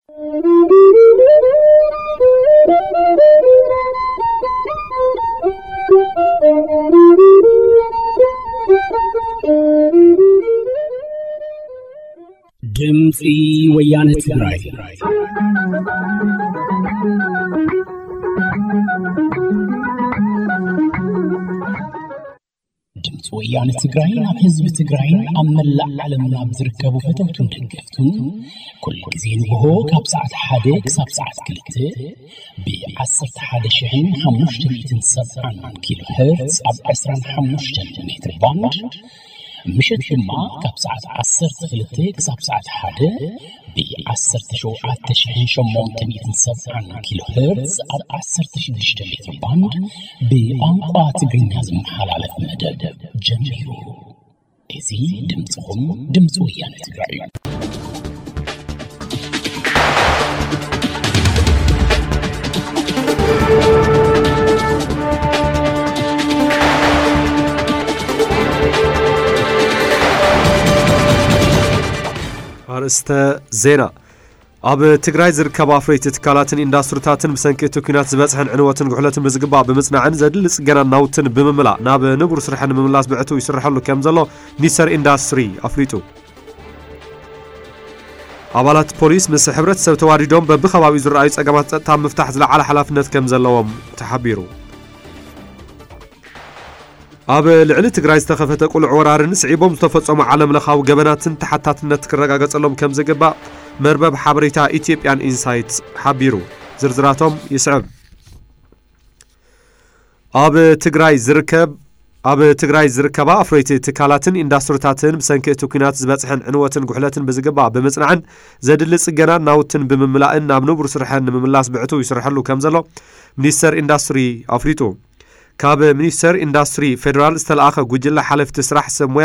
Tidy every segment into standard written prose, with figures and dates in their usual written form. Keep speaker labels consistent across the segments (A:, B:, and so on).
A: ድምፂ ወያነ ትግራይ ድምፂ ወያነ ትግራይ ናብ ህዝቢ ትግራይ ኣብ መላእ ዓለምና ዝርከቡ ፈተውቱን ደገፍቱን ኩሉ ግዜ ንግሆ ካብ ሰዓት 1 ክሳብ ሰዓት 2 ብ11,570 ኪሎ ሄርትዝ ኣብ 25 ሜትር ባንድ مشت ما كاب ساعة 12 كساب ساعة 1 ب17,970 كيلو هرتز أو 16 متر باند بأنقاع تقريناز محلالة مدد جميرو إذي دمتهم دمتو ويانا تقرأي
B: أرسته زينة أب تجري زركب أفريت تكالاتن إندسترياتن بسنك تكونات زبطحن عنواتن قحلتن بزقبا بمصنعن زدلس جنا ناوتن بمملا ناب نبر سرحن بمملاس بعتو يسرح له كم زلو نيسر إندستري أفريتو عبالات بوليس مس حبرت سو تواردهم ببخواوي زرعيس أجمعت تام مفتاح زل على حلافنت كم زلوهم تحبيرو أب العلة تجري استخفت كل عورارن سعيبهم تفصم عالم لخاو جبناتن تحتاتن تكرجع لهم كم زقبا مربب حبريتا إثيوبيان إنسايت حبيرو زرزراتهم يسعب أب تجري زركبا أفريت تكالاتن إندسترياتن بسنك توكينات زبطحن عنواتن قحلتن بزقبا بمصنعن زدلس جنا ناوتن بمملأن نابنو برسرحن بملاس بعتو يسرح له كم زلو منيستر إندستري أفريتو كاب منيستر إندستري فيدرال استلأخ جوجل حلف تسرح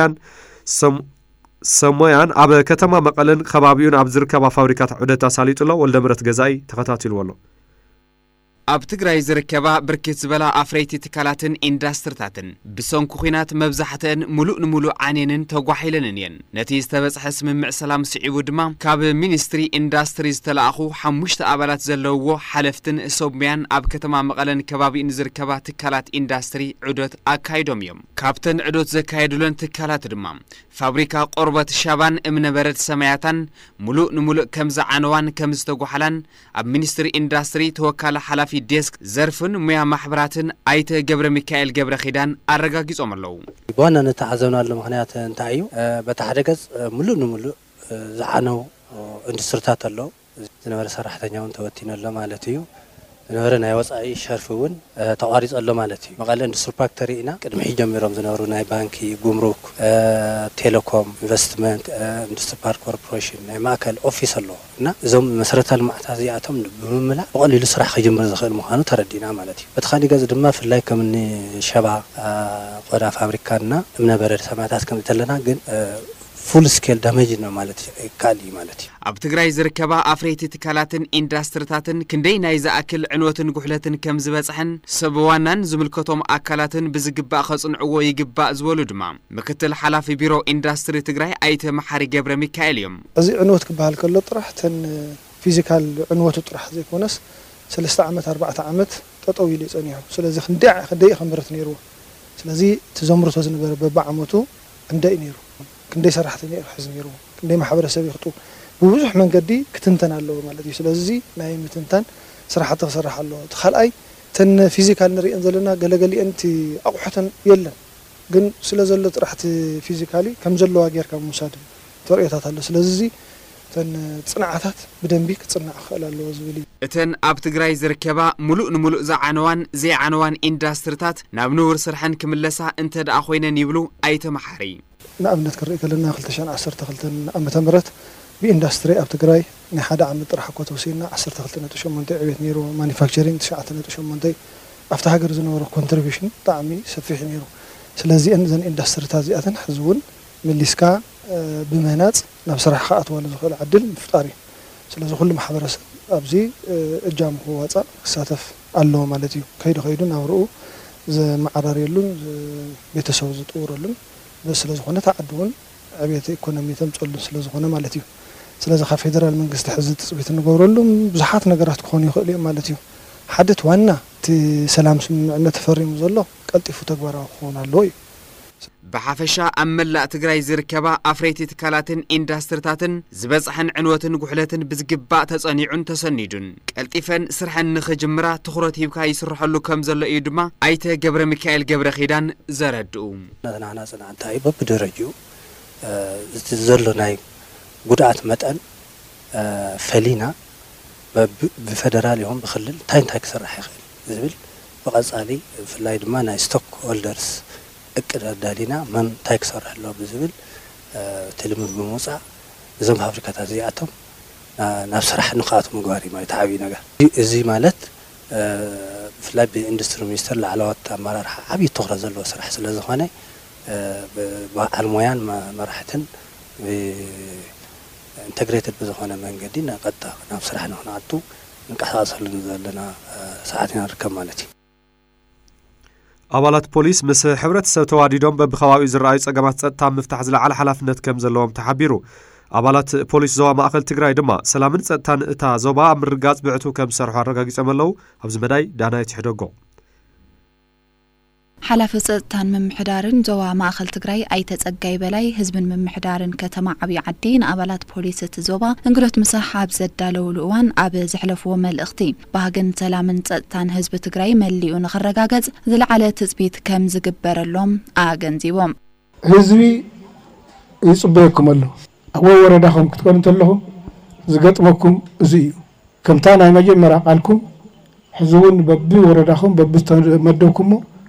B: سمويان أب كتما مقلن خبابيون أب زركبا فابريكات عدة ساليت الله والدمرت جزاي تختاتي الولو
C: ኣብ ትግራይ ዝርከባ ብርክት ዝበላ ኣፍረይቲ ትካላትን ኢንዳስትሪታትን ብሰንኩ ኩናት መብዛሕተን ሙሉእ ንሙሉእ ዓኔንን ተጓሒለንን እየን ነቲ ዝተበጽሐ ስምምዕ ሰላም ስዒቡ ድማ ካብ ሚኒስትሪ ኢንዳስትሪ ዝተላኣኹ 5 ኣባላት ዘለውዎ ሓለፍትን ሶብያን ኣብ ከተማ መቐለን ከባቢን ዝርከባ ትካላት ኢንዳስትሪ ዑደት ኣካይዶም እዮም ካብተን ዑደት ዘካየዱለን ትካላት ድማ ፋብሪካ ቆርበት ሻባን እምነበረድ ሰማያታን ሙሉእ ንሙሉእ ከም ዝዓነዋን ከም ዝተጓሓላን ኣብ ሚኒስትሪ ኢንዳስትሪ ተወካለ ሓላፊ ديسك زرفن ميا محبراتن أيت جبر ميكائيل جبر خيدان أرجع قصة ملو.
D: وانا نتعزون على مهنيات نتاعيو بتحركز ملو زعنوا اندستريات الله زنور صراحة يوم توتينا الله مالتيو زنورنا يوصل أي شرفون تعارض الله مالتي مقالة اندستري باكترينا كده محيجا ميرام زنورنا بانكي جمرك تيليكوم انفستمنت اندستري بارك كوربوريشن ماكل اوفيس الله نا زوم مسرت المعتزياتهم بمملا وقالوا لي صراحه جمر زخل مخانو تردينا مالتي بتخاني غاز دما في اللاي كمن شبا قدا فابريكانا ابن برد سماتات كم تلنا جن فول سكيل دامج مالتي كالي مالتي
C: ኣብ ትግራይ ዝርከባ ኣፍረይቲ ትካላትን ኢንዳስትሪታትን ክንደይ ናይ ዝኣክል ዕንወትን ጉሕለትን ከም ዝበጽሕን ሰብዋናን ዝምልከቶም ኣካላትን ብዝግባእ ኸጽንዕዎ ይግባእ ዝበሉ ድማ ምክትል ሓላፊ ቢሮ ኢንዳስትሪ ትግራይ ኣይተ መሐሪ ገብረ ሚካኤል እዮም
E: እዚ ዕንወት ክበሃል ከሎ ጥራሕ ተን ፊዚካል ዕንወቱ ጥራሕ ዘይኮነስ 3 ዓመት 4 ዓመት ጠጠው ኢሉ ይጸንዩ ስለዚህ ክንደይ ከምረት ነይሩ ስለዚ ተዘምርቶ ዝነበረ በዓመቱ ክንደይ ነይሩ ክንደይ ሰራሕተኛ ይሕዝ ነይሩ ክንደይ ማሕበረሰብ ይخطو بوجه من قدي كتنتن الله مالتي سلازي نايم تنتن صراحة تصرح الله تخلأي تن فيزيكال نري انزلنا قال انت اقحتن يلا قن سلازل طرحت فيزيكالي كم زلوا غير كم مساعد تريتات الله سلازي تن صناعات بدنبي كتصنع خلال الله زبلي
C: اتن اب تግራይ ዝርከባ ሙሉእ ንሙሉእ ዘዓነዋን ዘይዓነዋን ኢንዳስትሪታት ናብ ንውር ስርሐን ክምለሳ እንተ ደኣ ኮይነን ይብሉ ኣይተመሐሪ
E: ንኣብነት ክርኢ ከለና 2012 ዓመተ ምህረት بإندستري أب تجري نحد عم نطرح كوتو سينا 12.8 عبيت نيرو مانيفاكتشرينج 9.8 أفتح جرز نور كونتريبيوشن طعمي سفيح نيرو سلازي أنزل إندستري تازيئة حزون من لسكا بمهنات نفس راح أطول زخل عدل مفتاري سلازي كل محبرس أبزي الجام هو ساتف الله مالتي كيدو نورو ز معرار يلون بيتسوز طورلون بس لازم هنا تعدون عبيت إيكونومي تمتصل سلازي هنا مالتي ስለዚህ ካብ ፌደራል መንግስቲ ሕዚ ትፅቢት ንገብረሎም ብዙሓት ነገራት ክኾኑ ይኽእሉ እዮም ማለት እዩ ሓደት ዋና እቲ ሰላም ስምምዕነት ተፈሪሙ ዘሎ ቀልጢፉ ተግባራዊ ክኾን ኣለዎ እዩ
C: ብሓፈሻ ኣብ መላእ ትግራይ ዝርከባ ኣፍረይቲ ትካላትን ኢንዳስትሪታትን ዝበፅሐን ዕንወትን ጉሕለትን ብዝግባእ ተጸኒዑን ተሰኒዱን ቀልጢፈን ስርሐን ንኽጅምራ ትኹረት ሂብካ ይስርሐሉ ከም ዘሎ እዩ ድማ ኣይተ ገብረ ሚካኤል ገብረ ኺዳን ዘረድኡ
D: ናትና ጽናዕታይ በብደረጃው እቲ ዘሎ ናይ ጉድኣት መጠን ፈሊና ብፌደራል ይኹን ብክልል እንታይ ክስራሕ ይኽእል ዝብል ብቐጻሊ ብፍላይ ድማ ናይ ስቶክ ሆልደርስ እቅድ ኣዳሊና መን እንታይ ክሰርሕ ኣለዎ ብዝብል ትልምድ ብምውፃእ እዞም ፋብሪካታት እዚኣቶም ናብ ስራሕ ንኽኣቱ ምግባር እዩ ማለት ዓብዪ ነገር እዚ ማለት ብፍላይ ብኢንዱስትሪ ሚኒስተር ላዕለዎት ኣመራርሓ ዓብዪ ትኹረት ዘለዎ ስራሕ ስለ ዝኾነ በዓል ሞያን መራሕትን ኢንተግሬትድ ብዝኾነ መንገዲ ቀጥታ ናብ ስራሕ ንኽንኣቱ ንቀሳቀሰሉ ዘለና ሰዓት ኢና ንርከብ ማለት እዩ
B: ኣባላት ፖሊስ ምስ ሕብረተሰብ ተዋዲዶም በብኸባቢኡ ዝረኣዩ ጸገማት ጸጥታ ምፍታሕ ዝለዓለ ሓላፍነት ከም ዘለዎም ተሓቢሩ ኣባላት ፖሊስ ዞባ ማእኸል ትግራይ ድማ ሰላምን ጸጥታን እታ ዞባ ኣብ ምርጋጽ ብዕቱ ከም ዝሰርሑ ኣረጋጊጾም ኣለዉ ኣብዚ መዳይ ዳናይት ይሕደጎ
F: ሓላፊ ጸጥታን ምምሕዳርን ዞባ ማእኸል ትግራይ ኣይተጸጋይ በላይ ህዝብን ምምሕዳርን ከተማ ዓብዪ ዓዲ ንኣባላት ፖሊስ እቲ ዞባ እንግዶት ምሳሕ ኣብ ዘዳለውሉ እዋን ኣብ ዘሕለፍዎ መልእኽቲ ባህግን ሰላምን ጸጥታን ህዝቢ ትግራይ መሊኡ ንኽረጋገጽ ዝለዓለ ትጽቢት ከም ዝግበረሎም ኣገንዚቦም
G: ህዝቢ ይጽበየኩም ኣሎ ኣብ ወረዳኹም ክትኮኑ እንተለኹም ዝገጥመኩም እዚ እዩ ከምታ ናይ መጀመርያ ቃልኩም ሕዚ እውን በቢ ወረዳኹም በቢ ተመደብኩሞ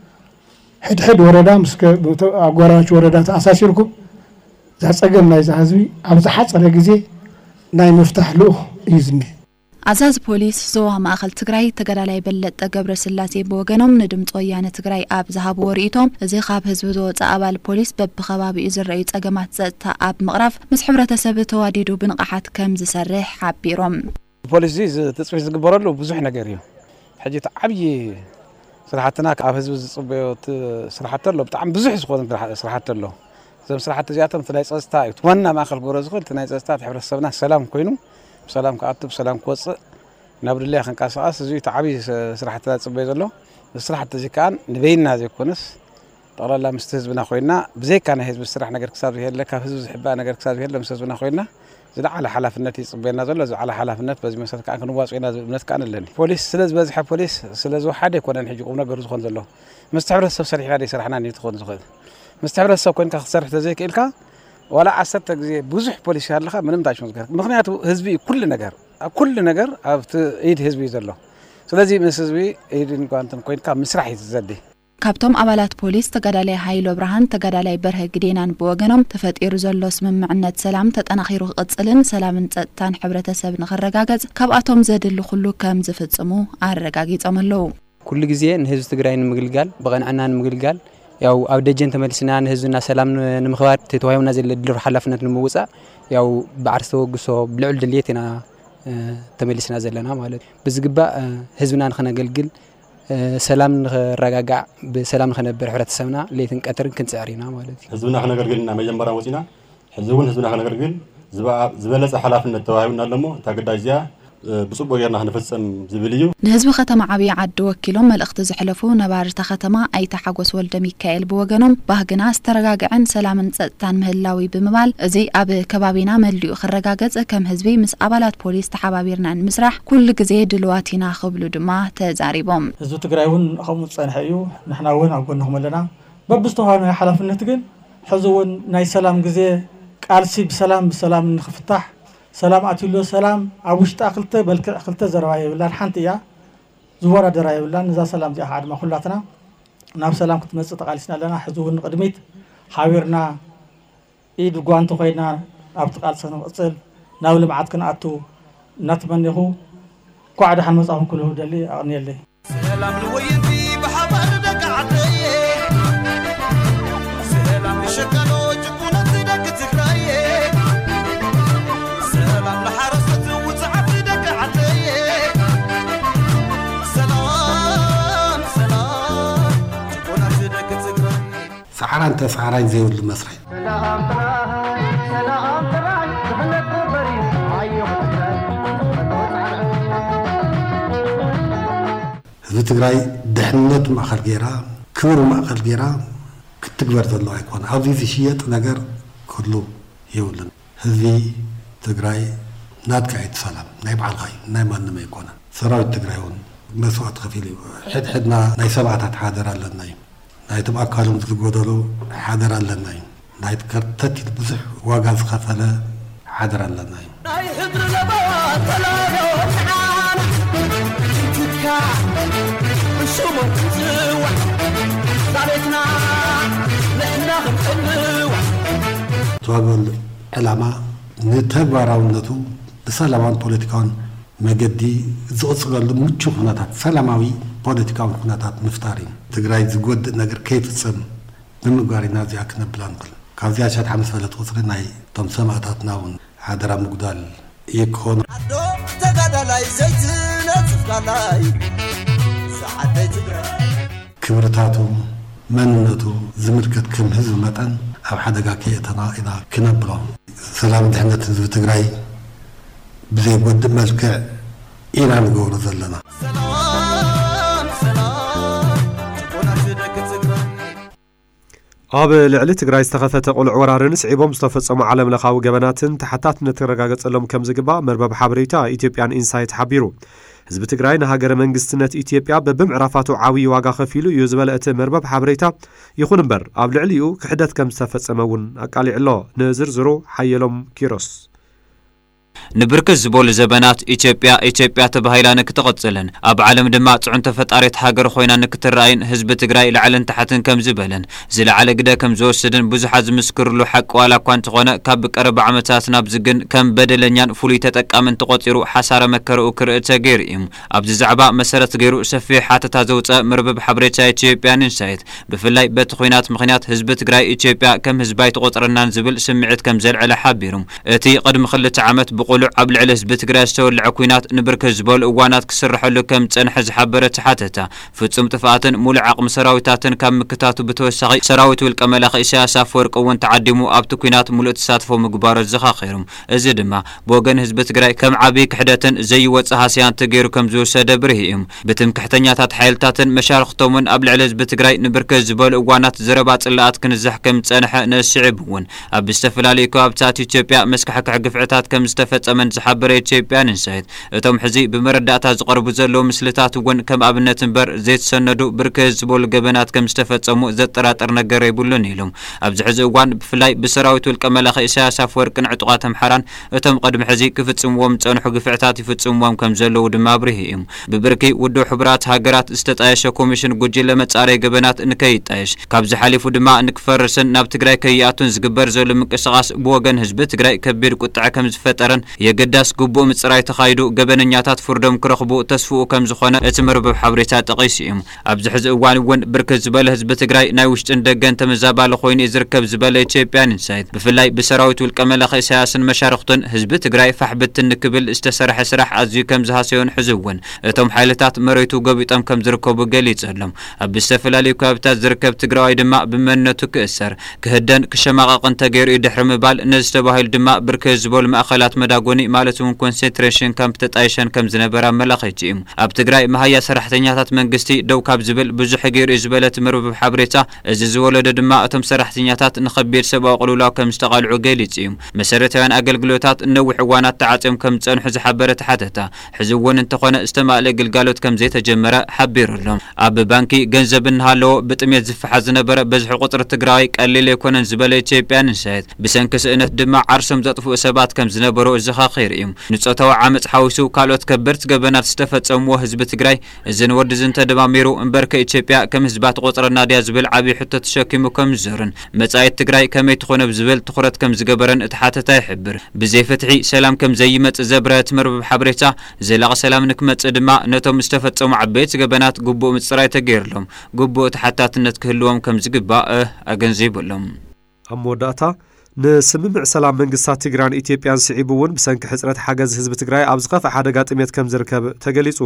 G: حد وردا مسك أقوارش وردا أساسيركم ذا سجل نايز هذبي أم زحات على جزء ناي مفتاح له يزني
F: عزاز بوليس زوا مأخل تجري تجرى بلد تجبر سلاسي بوجنهم ندم طيان تجري أب ذهب وريتهم زي خاب هزبدو تقابل البوليس ببخباب إزر رئيس أجمعت زت أب مغرف مسحبرة سبت واديدو بنقحت كم زسرح حبيرم
H: البوليس زي تصفيش تجبر له بزحنا جريو حاجة عبي صراحتنا كأفز صبيت صراحة له بتعم بزح سخون صراحة له زم صراحة زيادة مثل هاي صستاي تونا ما خل جورز خل تناي صستاي حبر السبنا سلام كوينو سلام كأطب سلام كوص نبر الله خن كاساس زي تعبي صراحة صبيت له صراحة زي كان نبينا زي كونس طلع لا مستهزبنا خوينا بزي كان هزب السرح نقدر كسر هي لك هزب حبا نقدر كسر هي لا مستهزبنا خوينا زد على حلف النت صبينا زل على حلف النت بس مثلا كان واصينا النت كان لنا بوليس سلاز بزح بوليس سلاز واحد يكون نحجي قمنا جرز خون زلوا مستعمر السب سرح هذا سرحنا نيتخون زخد مستعمر السب كون كسرح تزيك إلكا ولا عسرت زي بزح بوليس هذا من مداش مزجر مخنياته هزبي كل نجار أبت إيد هزبي زلوا سلازي من هزبي إيد نقانتم كون كم مسرح يزدي
F: ካብቶም ኣባላት ፖሊስ ተጋዳላይ ሃይሎ ብርሃን ተጋዳላይ በርሀ ግዴናን ብወገኖም ተፈጢሩ ዘሎ ስምምዕነት ሰላም ተጠናኺሩ ክቕጽልን ሰላምን ጸጥታን ሕብረተሰብ ንኽረጋገጽ ካብኣቶም ዘድሊ ኩሉ ከም ዝፍጽሙ ኣረጋጊጾም ኣለዉ
I: ኩሉ ግዜ ንህዝቢ ትግራይ ንምግልጋል ብቐንዕና ንምግልጋል ያው ኣብ ደጀን ተመልስና ንህዝብና ሰላም ንምኽባር ተተዋሂብና ዘለ ድልር ሓላፍነት ንምውጻእ ያው ባዕርስ ተወግሶ ብልዑል ድልየት ኢና ተመልስና ዘለና ማለት ብዝግባእ ህዝብና ንኽነገልግል سلام نرجع بسلام خنبر حرة السمنة ليتن كتر كنت عرينا مالتي.
J: حزبنا خنا قرقلنا ما جنبنا وزينا حزبنا خنا قرقل زبالة حلافنا التواهينا لمو تقدر جزيا بصوب ويرنا هنفسم زبليو.
F: نهزب ختم عبي عد وكيلهم الاختز حلفوا نبار تختم أي تحجس ولد ميكائيل بوجنهم بهجنا استرجع عن سلام تان مهلاوي بمبال زي أب كبابينا مليو خرجاجز كم هزبي مس أبلات بوليس تحبابيرنا المسرح كل جزيد دلواتنا قبل دماء تزاريبهم.
K: هزو تجريون خمس سنة حيو نحن وين عقولهم لنا ببستوها حلف النتجن حزون ناي سلام جزي قارسي بسلام نخفتح سلام أتيلو سلام عوشت أقلته بل أقلته زرواي ولا الحنتيا زوارة دراي ولا نزا سلام جا حد ما خلاتنا ناب سلام كنت مسط قالسنا لنا حزوهن قدميت حاورنا إيد قوانتو خينا أبتقال سنة أصل ناول بعد كنا أتو نتمنى هو قاعد حنمسهم كله دلي أغني اللي سلام لوينتي بحبر دقعتي سلام لشكلو جبونا تدك تكراي
L: سعران تسعران زي المسرح ህዝቢ ትግራይ ድሕንነት ማእኸል ጌራ ክብሪ ማእኸል ጌራ ክትግበር ዘሎ ኣይኮነ ኣብዚ ዝሽየጥ ነገር ኩሉ የብልን ህዝቢ ትግራይ ናትካ ሰላም ናይ በዓልኻ እዩ ናይ ማንም ኣይኮነ ሰራዊት ትግራይ እውን መስዋዕት ከፊሉ ሕድሕድና ናይ ሰብዓታት ሓደር ኣለና እዩ ናይቶም ኣካሎም ዝጎደሉ ሓደር ኣለና እዩ ናይ ከርተት ብዙሕ ዋጋ ዝኸፈለ ሓደር ኣለና እዩ ናይ ህድሪ ለባዋ ተላሎ ትካ ብሽሙ ዝዋ ዛሬትና ንሕና ክንፅልዋ ተዋገል ዕላማ ንተግባራውነቱ ብሰላማውን ፖለቲካውን መገዲ ዝቕፅለሉ ምቹ ኩነታት ሰላማዊ ፖለቲካዊ ኩነታት ምፍጣር እዩ ትግራይ ዝጎድእ ነገር ከይፍፅም ብምግባር ኢና እዚኣ ክነብላ ንኽእል ካብዚኣ ሸድሓ ምስ ፈለጥ ቁፅሪ ናይ እቶም ሰማዕታትና እውን ሓደራ ምጉዳል ይክኾኑ ኣዶ ተጋዳላይ ዘይትነፅፍካላይ ሰዓተይ ትግራይ ክብርታቱ መንነቱ ዝምልከት ከም ህዝቢ መጠን ኣብ ሓደጋ ከየእተና ኢና ክነብሎ ሰላም ድሕነት ህዝቢ ትግራይ ብዘይጎድእ መልክዕ ኢና ንገብሮ ዘለና
B: ኣብ ልዕሊ ትግራይ ዝተኸፈተ ቁልዕ ወራርን ስዒቦም ዝተፈጸሙ ዓለም ለኻዊ ገበናትን ተሓታትነት ተረጋገጸሎም ከም ዝግባእ መርበብ ሓበሬታ ኢትዮጵያን ኢንሳይት ሓቢሩ ህዝቢ ትግራይ ንሃገረ መንግስትነት ኢትዮጵያ በብምዕራፋቱ ዓብዪ ዋጋ ከፊሉ እዩ ዝበለ እቲ መርበብ ሓበሬታ ይኹን እምበር ኣብ ልዕሊኡ ክሕደት ከም ዝተፈጸመ እውን ኣቃሊዕሎ ንዝርዝሩ ሓየሎም ኪሮስ
M: ንብርክት ዝበሉ ዘበናት ኢትዮጵያ ተባሂላ ንክትቕፅልን ኣብ ዓለም ድማ ጽዑንተ ፈጣሪት ሃገር ኮይና ንክትረአይን ህዝቢ ትግራይ ላዕልን ታሕትን ከም ዝበለን ዝለዓለ ግደ ከም ዝወስድን ብዙሓት ዝምስክርሉ ሓቂ ዋላ እኳ እንተኾነ ካብ ቀረባ ዓመታት ናብ ዝግን ከም በደለኛን ፍሉይ ተጠቃምን ተቆፂሩ ሓሳረ መከረኡ ክርኢ ተገይሩ እዩ ኣብዚ ዛዕባ መሰረት ገይሩ ሰፊሕ ሓተታ ዘውፅአ መርበብ ሓበሬታ ኢትዮጵያን ኢንሳይት ብፍላይ በቲ ኩናት ምክንያት ህዝቢ ትግራይ ኢትዮጵያ ከም ህዝባይ ተቆፅረናን ዝብል ስምዒት ከም ዘልዕለ ሓቢሩ እቲ ቅድሚ 2 ዓመት ቁሉዕ ኣብ ልዕሊ ህዝቢ ትግራይ ዝተወልዐ ኩናት ንብርክት ዝበሉ እዋናት ክስርሐሉ ከም ፀንሐ ዝሓበረ ተሓተተ ፍጹም ጥፍኣትን ሙሉዕ ዓቕሚ ሰራዊታትን ካብ ምክታቱ ብተወሳኺ ሰራዊት ውልቀ መላኺ ኢሳያስ ኣፈወርቂ እውን ተዓዲሙ ኣብቲ ኩናት ሙሉእ ተሳትፎ ምግባሩ ዘኻኺሩ እዚ ድማ ብወገን ህዝቢ ትግራይ ከም ዓብዪ ክሕደትን ዘይወፅእ ሃስያን ተገይሩ ከም ዝወሰደ ብርሂ እዩ ብትምክሕተኛታት ሓይልታትን መሻርክቶምን ኣብ ልዕሊ ህዝቢ ትግራይ ንብርክት ዝበሉ እዋናት ዘረባ ጽላኣት ክንዛሕ ከም ፀንሐ ነስዕብ እውን ኣብ ዝተፈላለዩ ከባብታት ኢትዮጵያ መስካሕክሕ ግፍዕታት ከም ዝተፈጸመን ዝሓበረ ኢትዮጵያን ኢንሳይት እቶም ሕዚ ብመረዳእታ ዝቐርቡ ዘለዉ ምስልታት እውን ከም ኣብነት እምበር ዘይተሰነዱ ብርክት ዝበሉ ገበናት ከም ዝተፈጸሙ ዘጠራጥር ነገር የብሉን ኢሎም ኣብዚ ሕዚ እዋን ብፍላይ ብሰራዊት ውልቀ መላኺ ኢሳያስ ኣፈወርቅን ዕጡቓት ኣምሓራን እቶም ቅድሚ ሕዚ ክፍጽምዎም ዝጸንሑ ግፍዕታት ይፍጽምዎም ከም ዘለዉ ድማ ብርሂ እዩ ብብርኪ ውድብ ሕቡራት ሃገራት ዝተጣየሸ ኮሚሽን ጉጅለ መጻረይ ገበናት ንከይጣየሽ ካብዚ ሓሊፉ ድማ ንክፈርስን ናብ ትግራይ ከይኣቱን ዝግበር ዘሎ ምንቅስቓስ ብወገን ህዝቢ ትግራይ ከቢድ ቁጥዐ ከም ዝፈጠረን የገዳስ ግቡእ ምጽራይ ተኻይዱ ገበነኛታት ፍርዶም ክረኽቡ ተስፍኡ ከም ዝኾነ እቲ መርበብ ሓበሬታ ጠቒሱ እዩ ኣብዚ ሕዚ እዋን እውን ብርክት ዝበለ ህዝቢ ትግራይ ናይ ውሽጥን ደገን ተመዛባሊ ኮይኑ ዝርከብ ዝበለ ኢትዮጵያን ኢንሳይት ብፍላይ ብሰራዊት ውልቀ መላኺ ኢሳያስን መሻርክቱን ህዝቢ ትግራይ ፋሕብትን ንክብል ዝተሰርሐ ስራሕ ኣዝዩ ከም ዝሃሰዮን ሕዚ እውን እቶም ሓይልታት መሬቱ ገቢጦም ከም ዝርከቡ ገሊጸሎም ኣብ ዝተፈላለዩ ከባቢታት ዝርከብ ትግራዋይ ድማ ብመንነቱ ክእሰር ክህደን ክሸማቐቕን ተገይሩ ድሕሪ ምባል ነዚ ተባሂሉ ድማ ብርክት ዝበሉ ማእኸላት መዳጎኒ ማለት እውን ኮንሰንትሬሽን ካምፕ ተጣይሸን ከም ዝነበረ ኣመላኺት እዩ ኣብ ትግራይ መሃያ ሰራሕተኛታት መንግስቲ ደው ካብ ዝብል ብዙሕ ገይሩ ዝበለት መርበብ ሓበሬታ እዚ ዝወለደ ድማ እቶም ሰራሕተኛታት ንኸቢድ ሰብኣዊ ቅልውላው ከም ዝተቓልዑ ገሊጹ እዩ መሰረታውያን ኣገልግሎታት ነዊሕ እዋናት ተዓፅዮም ከም ዝጸንሑ ዝሓበረ ተሓተታ ሕዚ እውን እንተኾነ ዝተማልአ ግልጋሎት ከም ዘይተጀመረ ሓቢሩሎም ኣብ ባንኪ ገንዘብ እናሃለዎ ብጥሜት ዝፈሓዝ ዝነበረ በዝሒ ቁፅሪ ትግራዋይ ቀሊል ኣይኮነን ዝበለ ኢትዮጵያን ኢንሳይት ብሰንኪ ስእነት ድማ ዓርሶም ዘጥፍኡ ሰባት ከም ዝነበሩ ዘኻኺር እዩ ንጾታዊ ዓመፅ ሓዊሱ ካልኦት ከበድቲ ገበናት ዝተፈጸምዎ ህዝቢ ትግራይ እዚ ንወዲ ዝንተደማሚሩ እምበር ከኢትዮጵያ ከም ህዝባ ተቆፅረና ድያ ዝብል ዓብዪ ሕቶ ተሸኪሙ ከም ዝዞርን መጻኢት ትግራይ ከመይ ትኾነ ብዝብል ትኹረት ከም ዝገበረን እቲ ሓተታ ይሕብር ብዘይፍትሒ ሰላም ከም ዘይመጽእ ዘብረት መርበብ ሓበሬታ ዘላቒ ሰላም ንክመጽእ ድማ ነቶም ዝተፈጸሙ ዓበይቲ ገበናት ግቡእ ምጽራይ ተገይርሎም ግቡእ ተሓታትነት ክህልዎም ከም ዝግባእ ኣገንዚቡሎም
B: ኣብ መወዳእታ ንስምምዕ ሰላም መንግስታት ትግራይን ኢትዮጵያን ስዒቡ እውን ብሰንኪ ሕፅረት ሓገዝ ህዝቢ ትግራይ ኣብ ዝኸፍአ ሓደጋ ጥሜት ከም ዝርከብ ተገሊጹ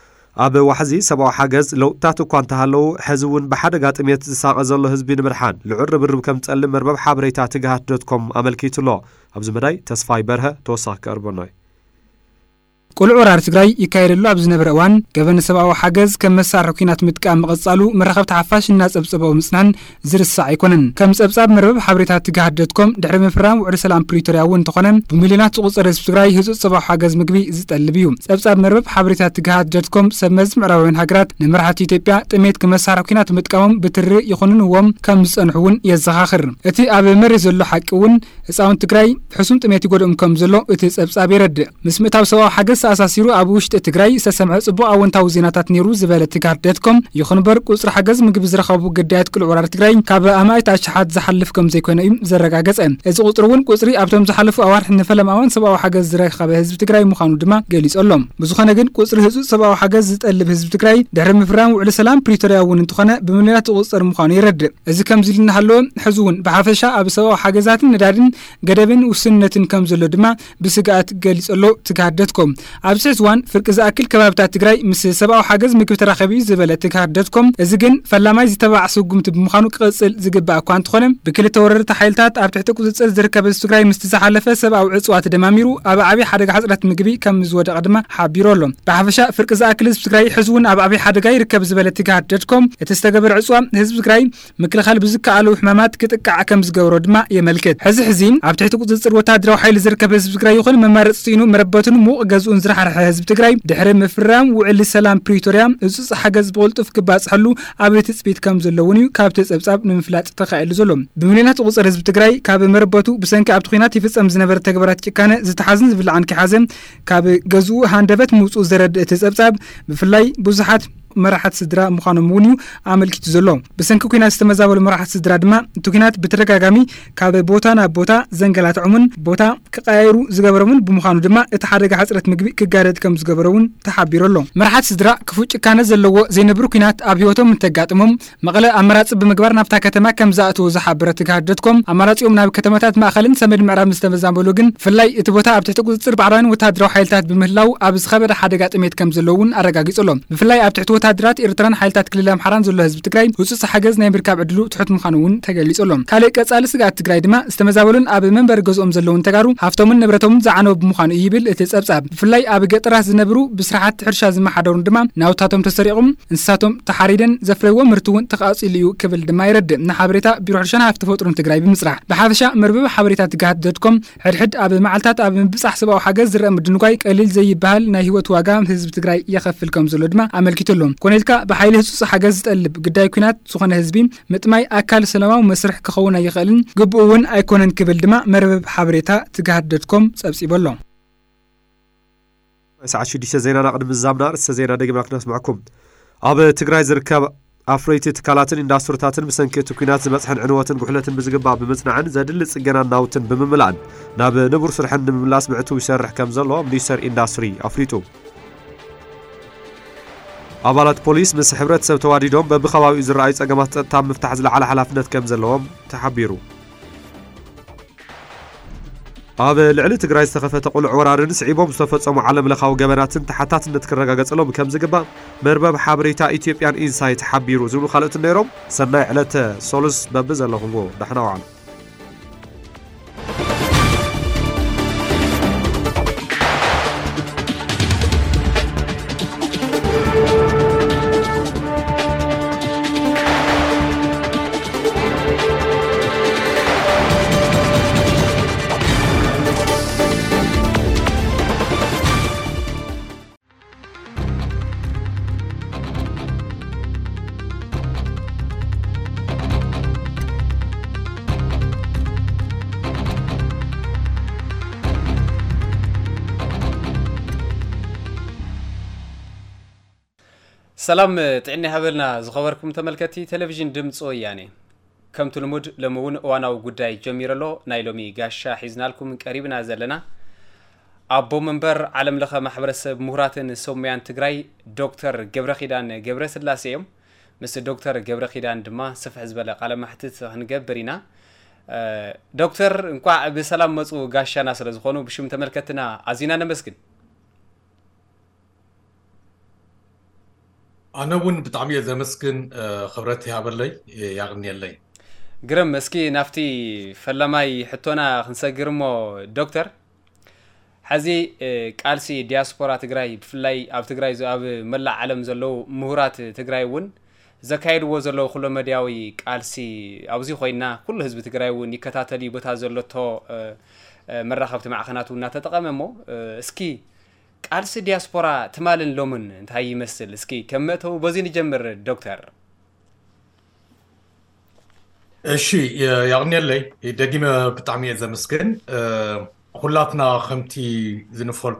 B: ኣብ ዋሕዚ ሰብኣዊ ሓገዝ ለውጥታት እኳ እንተሃለዉ ሕዚ እውን ብሓደጋ ጥሜት ዝሳቐ ዘሎ ህዝቢ ንምድሓን ልዑል ርብርብ ከም ዝጸልም መርበብ ሓበሬታ ትግሃት ዶትኮም ኣመልኪቱሎ ኣብዚ መዳይ ተስፋይ በርሀ ተወሳኺ ከቕርበና እዩ
N: ቁልዕ ወራር ትግራይ ይካየደሉ ኣብ ዝነበረ እዋን ገበን ሰብኣዊ ሓገዝ ከም መሳርሒ ኩናት ምጥቃም መቐጻሉ መራኸብቲ ሓፋሽ እናጸብጸበው ምጽናን ዝርሳዕ ኣይኮነን ከም ጸብጻብ መርበብ ሓበሬታት ትጋሃደትኮም ድሕሪ ምፍራም ውዕል ሰላም ፕሪቶሪያ እውን ተኾነ ብሚልዮናት ዝቑጸር ህዝቢ ትግራይ ህጹጽ ሰብኣዊ ሓገዝ ምግቢ ዝጠልብ እዩ ጸብጻብ መርበብ ሓበሬታት ትጋሃደትኮም ሰብ መዝ ምዕራባውያን ሃገራት ንመራሕቲ ኢትዮጵያ ጥሜት ከመሳርሒ ኩናት ምጥቃሞም ብትሪ ይኹንንዎም ከም ዝጸንሑ እውን የዘኻኽር እቲ ኣብ መሬት ዘሎ ሓቂ እውን ህፃውንቲ ትግራይ ሕሱም ጥሜት ይጎድኦም ከም ዘሎ እቲ ጸብጻብ ይረድእ ምስ ምእታው ሰብኣዊ ሓገዝ ኣሳሲሩ ኣብ ውሽጢ ትግራይ ዝተሰምዐ ጽቡቕ ኣወንታዊ ዜናታት ነይሩ ዝበለ ትጋሃደትኮም ይኹን እምበር ቁጽሪ ሓገዝ ምግቢ ዝረኸቡ ግዳያት ቁልዕ ወራር ትግራይ ካብ ኣማኢት ኣሽሓት ዝሓልፍ ከም ዘይኮነ እዩ ዘረጋገጸ እዚ ቁጽሪ እውን ቁጽሪ ኣብቶም ዝሓለፉ ኣዋርሕ ንፈለም ኣዋን ሰብኣዊ ሓገዝ ዝረኸበ ህዝቢ ትግራይ ምዃኑ ድማ ገሊጾሎም ብዝኾነ ግን ቁጽሪ ህጹጽ ሰብኣዊ ሓገዝ ዝጠልብ ህዝቢ ትግራይ ድሕሪ ምፍራም ውዕል ሰላም ፕሪቶሪያ እውን እንትኾነ ብምልዮናት ዝቑጸር ምዃኑ ይረድእ እዚ ከምዚ ኢልና ሃለወ ሕዚ እውን ብሓፈሻ ኣብ ሰብኣዊ ሓገዛትን ነዳድን ገደብን ውስንነትን ከም ዘሎ ድማ ብስጋኣት ገሊጸሎ ትጋሃደትኮም ኣብዚ ሕዚ እዋን ፍርቂ ዝኣክል ከባብታት ትግራይ ምስ ሰብኣዊ ሓገዝ ምግቢ ተራኸቢ እዩ ዝበለ ትጋሃደትኮም እዚ ግን ፈላማይ ዝተባዕ ስጉምቲ ብምዃኑ ክቕጽል ዝግባእ እኳ እንተኾነ ብክልተ ወረርቲ ሓይልታት ኣብ ትሕቲ ቁፅፅር ዝርከብ ህዝቢ ትግራይ ምስ ዝሓለፈ ሰብኣዊ ዕፅዋት ደማሚሩ ኣብ ዓብዪ ሓደጋ ሕፅረት ምግቢ ከም ዝወደቐ ድማ ሓቢሩ ኣሎ ብሓፈሻ ፍርቂ ዝኣክል ህዝቢ ትግራይ ሕዚ እውን ኣብ ዓብዪ ሓደጋ ይርከብ ዝበለ ትጋሃደትኮም እቲ ዝተገበረ ዕፅዋ ህዝቢ ትግራይ ምክልኻል ብዝከኣሉ ሕማማት ክጥቃዕ ከም ዝገብሮ ድማ የመልክት ሕዚ ኣብ ትሕቲ ቁፅፅር ወታደራዊ ሓይሊ ዝርከብ ህዝቢ ትግራይ ይኹን መማረፂ ጽኢኑ መረበትን ሙቕ ገዝኡን ዝረሓርሐ ህዝቢ ትግራይ ድሕሪ ምፍራም ውዕል ሰላም ፕሪቶሪያ እፁፅ ሓገዝ ብቕልጡፍ ክባፅሐሉ ኣብ ትፅቢት ከም ዘለውን እዩ ካብቲ ጸብጻብ ንምፍላጥ ተኻኢሉ ዘሎ ብሚልዮናት ዝቑጸር ህዝቢ ትግራይ ካብ መረበቱ ብሰንኪ ኣብቲ ኩናት ይፍጸም ዝነበረ ተግባራት ጭካነ ዝተሓዝን ዝብላዕን ክሓዘ ካብ ገዝኡ ሃንደበት ምውፅኡ ዘረድእ እቲ ጸብጻብ ብፍላይ ብዙሓት መራሓት ስድራ ምዃኖም እውን እዩ ኣመልኪቱ ዘሎ ብሰንኪ ኩናት ዝተመዛበሉ መራሓት ስድራ ድማ እቲ ኩናት ብተደጋጋሚ ካብ ቦታ ናብ ቦታ ዘንገላትዖምን ቦታ ክቀያይሩ ዝገበሮምን ብምዃኑ ድማ እቲ ሓደጋ ሕፅረት ምግቢ ክጋረድ ከም ዝገበሮውን ተሓቢሩ ኣሎ መራሓት ስድራ ክፉእ ጭካነ ዘለዎ ዘይነብሩ ኩናት ኣብ ህይወቶም እንተጋጥሞም መቐለ ኣመራፂ ብምግባር ናብታ ከተማ ከም ዝኣትዉ ዝሓበረ ትጋሃደትኮም ኣማራፂኦም ናብ ከተማታት ማእኸልን ሰሜን ምዕራብ ዝተመዛበሉ ግን ብፍላይ እቲ ቦታ ኣብ ትሕቲ ቁፅፅር ባዕዳውያን ወታደራዊ ሓይልታት ብምህላው ኣብ ዝኸበደ ሓደጋ ጥሜት ከም ዘለውን ኣረጋጊጾሎም ብፍላይ ኣብ ትሕቲ ወታደራት ኤርትራን ሓይልታት ክልል ኣምሓራን ዘሎ ህዝቢ ትግራይ ህጹጽ ሓገዝ ናይ ምርካብ ዕድሉ ትሑት ምዃኑ እውን ተገሊጾሎም ካልእ ቀጻሊ ስጋኣት ትግራይ ድማ ዝተመዛበሉን ኣብ መንበሪ ገዝኦም ዘለውን ተጋሩ ሃፍቶምን ንብረቶምን ዝዓነው ብምዃኑ እዩ ይብል እቲ ጸብጻብ ብፍላይ ኣብ ገጠራት ዝነብሩ ብስራሓት ሕርሻ ዝመሓደሩን ድማ ናውታቶም ተሰሪቖም እንስሳቶም ተሓሪደን ዘፍረይዎ ምህርቲ እውን ተቓጺሉ እዩ ክብል ድማ ይረድእ ንሓበሬታ ቢሮ ሕርሻን ሃብቲ ተፈጥሮን ትግራይ ብምስራሕ ብሓፈሻ መርበብ ሓበሬታት ትጋሃደትኮም ሕድሕድ ኣብ መዓልታት ኣብ ምብጻሕ ሰብኣዊ ሓገዝ ዝረአ ምድንጓይ ቀሊል ዘይበሃል ናይ ህይወት ዋጋ ህዝቢ ትግራይ የኸፍል ከም ዘሎ ድማ ኣመልኪቶሎም ኮነልካ ብሓይሊ ህጹጽ ሓገዝ ዝጠልብ ግዳይ ኩናት ዝኾነ ህዝቢ ምጥማይ ኣካል ሰላማዊ መስርሕ ክኸውን ኣይኽእልን ግብኡ እውን ኣይኮነን ክብል ድማ መርበብ ሓበሬታ ትጋሃደትኮም ጸብጺበሎ
B: ሰዓት 6 ዜናና ቅድሚ ምዛምና ርእሰ ዜና ደግመና ክነስምዐኩም ኣብ ትግራይ ዝርከብ ኣፍረይቲ ትካላትን ኢንዳስትሪታትን ብሰንኪ እቲ ኩናት ዝበፅሐን ዕንወትን ጉሕለትን ብዝግባእ ብምጽናዕን ዘድሊ ጽገናን ናውትን ብምምላእን ናብ ንቡር ስርሕን ንምምላስ ብዕቱ ይሰርሕ ከም ዘሎ ሚኒስተር ኢንዳስትሪ ኣፍሪጡ ኣባላት ፖሊስ ምስ ሕብረተሰብ ተዋዲዶም በብኸባቢኡ ዝረኣዩ ጸገማት ጸጥታ ምፍታሕ ዝለዓለ ሓላፍነት ከም ዘለዎም ተሓቢሩ ኣብ ልዕሊ ትግራይ ዝተኸፈተ ቁልዕ ወራርን ስዒቦም ዝተፈጸሙ ዓለም ለኻዊ ገበናትን ተሓታትነት ክረጋገጸሎም ከም ዝግባእ መርበብ ሓበሬታ ኢትዮጵያን ኢንሳይት ሓቢሩ ዝብሉ ካልኦትን ነይሮም ሰናይ ዕለተ ሶሉስ በቢ ዘለኹምዎ ደሕና ዋዕሉ
O: سلام تعيني هبلنا زخبركم تملكتي تلفزيون دمص وياني كم تلمود لمون وانا وغداي جميرلو نايلومي غاشا حزنالكم قريبنا زلنا ابو منبر عالم لخ محبرسب مهراتن سوميان تግራይ ዶክተር ገብረኺዳን ገብረስላሴዮም ምስ ዶክተር ገብረኺዳን ድማ ስፍሕ ዝበለ ቃለ ማሕትት ክንገብርና ዶክተር እንኳን በሰላም መጹ ጋሻና ስለዝኾኑ ብሽም ተመልከትና አዚና ነመስግን
P: أنا ون بتعمية زمسكن خبرتي هابلي يعني اللي
O: قرم مسكي نفتي فلماي حتونا خنسا قرمو دكتور حزي قالسي دياسبورا تግራይ بفلاي اب تግራይ اب ملع عالم زلو مهورات تግራይ ون زكايدو زلو كل مدياوي قالسي ابزي خوينا كل حزب تግራይ ون يكتاتلي بتا زلوتو مرخبت معخناتو እና ተጠቀመሞ እስኪ قالسي دياسبورا تمالن لومن እንታይ ይመስል እስኪ ከመተው በዚህ ንጀምር ዶክተር
P: እሺ ያግነለይ ደጊመ ብጣዕሚ ዘመስግን ሁላትና ከምቲ ዝንፈልጦ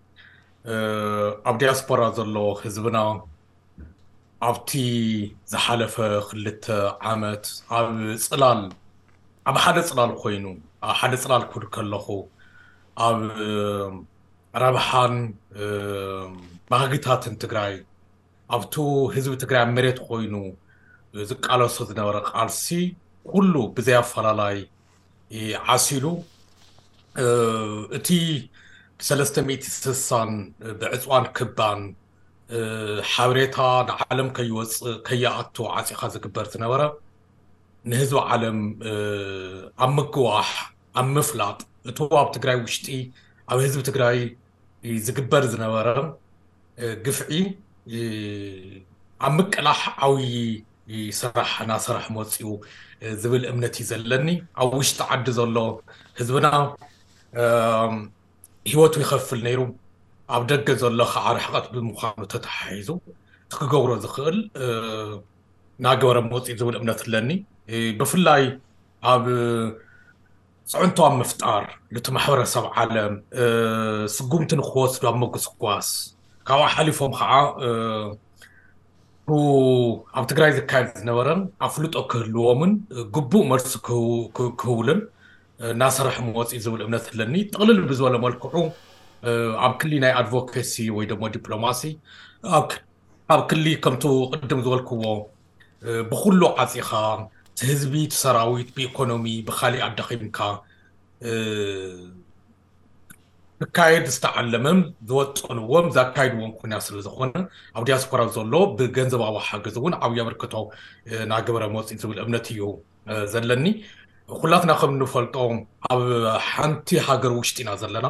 P: ኣብ ዲያስፖራ ዘሎ ህዝብና ኣብቲ ዝሓለፈ ክልተ ዓመት ኣብ ጽላል ኣብ ሓደ ጽላል ኮይኑ ኣብ ሓደ ጽላል ኩል ከለኹ ኣብ ረብሓን ባህግታትን ትግራይ ኣብቱ ህዝቢ ትግራይ መሬት ኮይኑ ዝቃለሶ ዝነበረ ቃልሲ ኩሉ ብዘይ ኣፈላላይ ዓሲሉ እቲ 360 ብዕፅዋን ክባን ሓበሬታ ንዓለም ከይወፅእ ከይኣቱ ዓፂኻ ዝግበር ዝነበረ ንህዝቢ ዓለም ኣብ ምግዋሕ ኣብ ምፍላጥ እቲ ኣብ ትግራይ ውሽጢ ኣብ ህዝቢ ትግራይ ዝግበር ዝነበረ ግፍዒ ኣብ ምቅላሕ ዓብዪ ስራሕ ናስራሕ መፅኡ ዝብል እምነት ዘለኒ ኣብ ውሽጢ ዓዲ ዘሎ ህዝብና ህይወቱ ይኸፍል ነይሩ ኣብ ደገ ዘሎ ከዓ ርሕቐት ብምዃኑ ተተሓሒዙ ክገብሮ ዝኽእል ናገበረ መፅኡ ዝብል እምነት ኣለኒ ብፍላይ ኣብ ፅዕንቶ ኣብ ምፍጣር ነቲ ማሕበረሰብ ዓለም ስጉምቲ ንክወስዱ ኣብ መጉስጓስ ካብኡ ሓሊፎም ከዓ ኣብ ትግራይ ዝካየድ ዝነበረ ኣፍልጦ ክህልዎምን ግቡእ መልሲ ክህብልን ናስራሕ መፅኡ ዝብል እምነት ኣለኒ ጥቕልል ብዝበለ መልክዑ ኣብ ክሊ ናይ ኣድቮኬሲ ወይ ደሞ ዲፕሎማሲ ኣብ ክሊ ከምቱ ቅድም ዝበልክዎ ብኩሉ ዓፂኻ እቲ ህዝቢ እቲ ሰራዊት ብኢኮኖሚ ብካሊእ ኣዳኺምካ ክካየድ ዝተዓለመም ዝወፅንዎም ዘካይድዎም ኩንያ ስለ ዝኾነ ኣብ ዲያስፖራ ዘሎ ብገንዘባዊ ሓገዝ እውን ዓብዪ ኣበርክቶ ናገበረ መፅኡ ዝብል እምነት እዩ ዘለኒ ኩላትና ከም ንፈልጦ ኣብ ሓንቲ ሃገር ውሽጢ ኢና ዘለና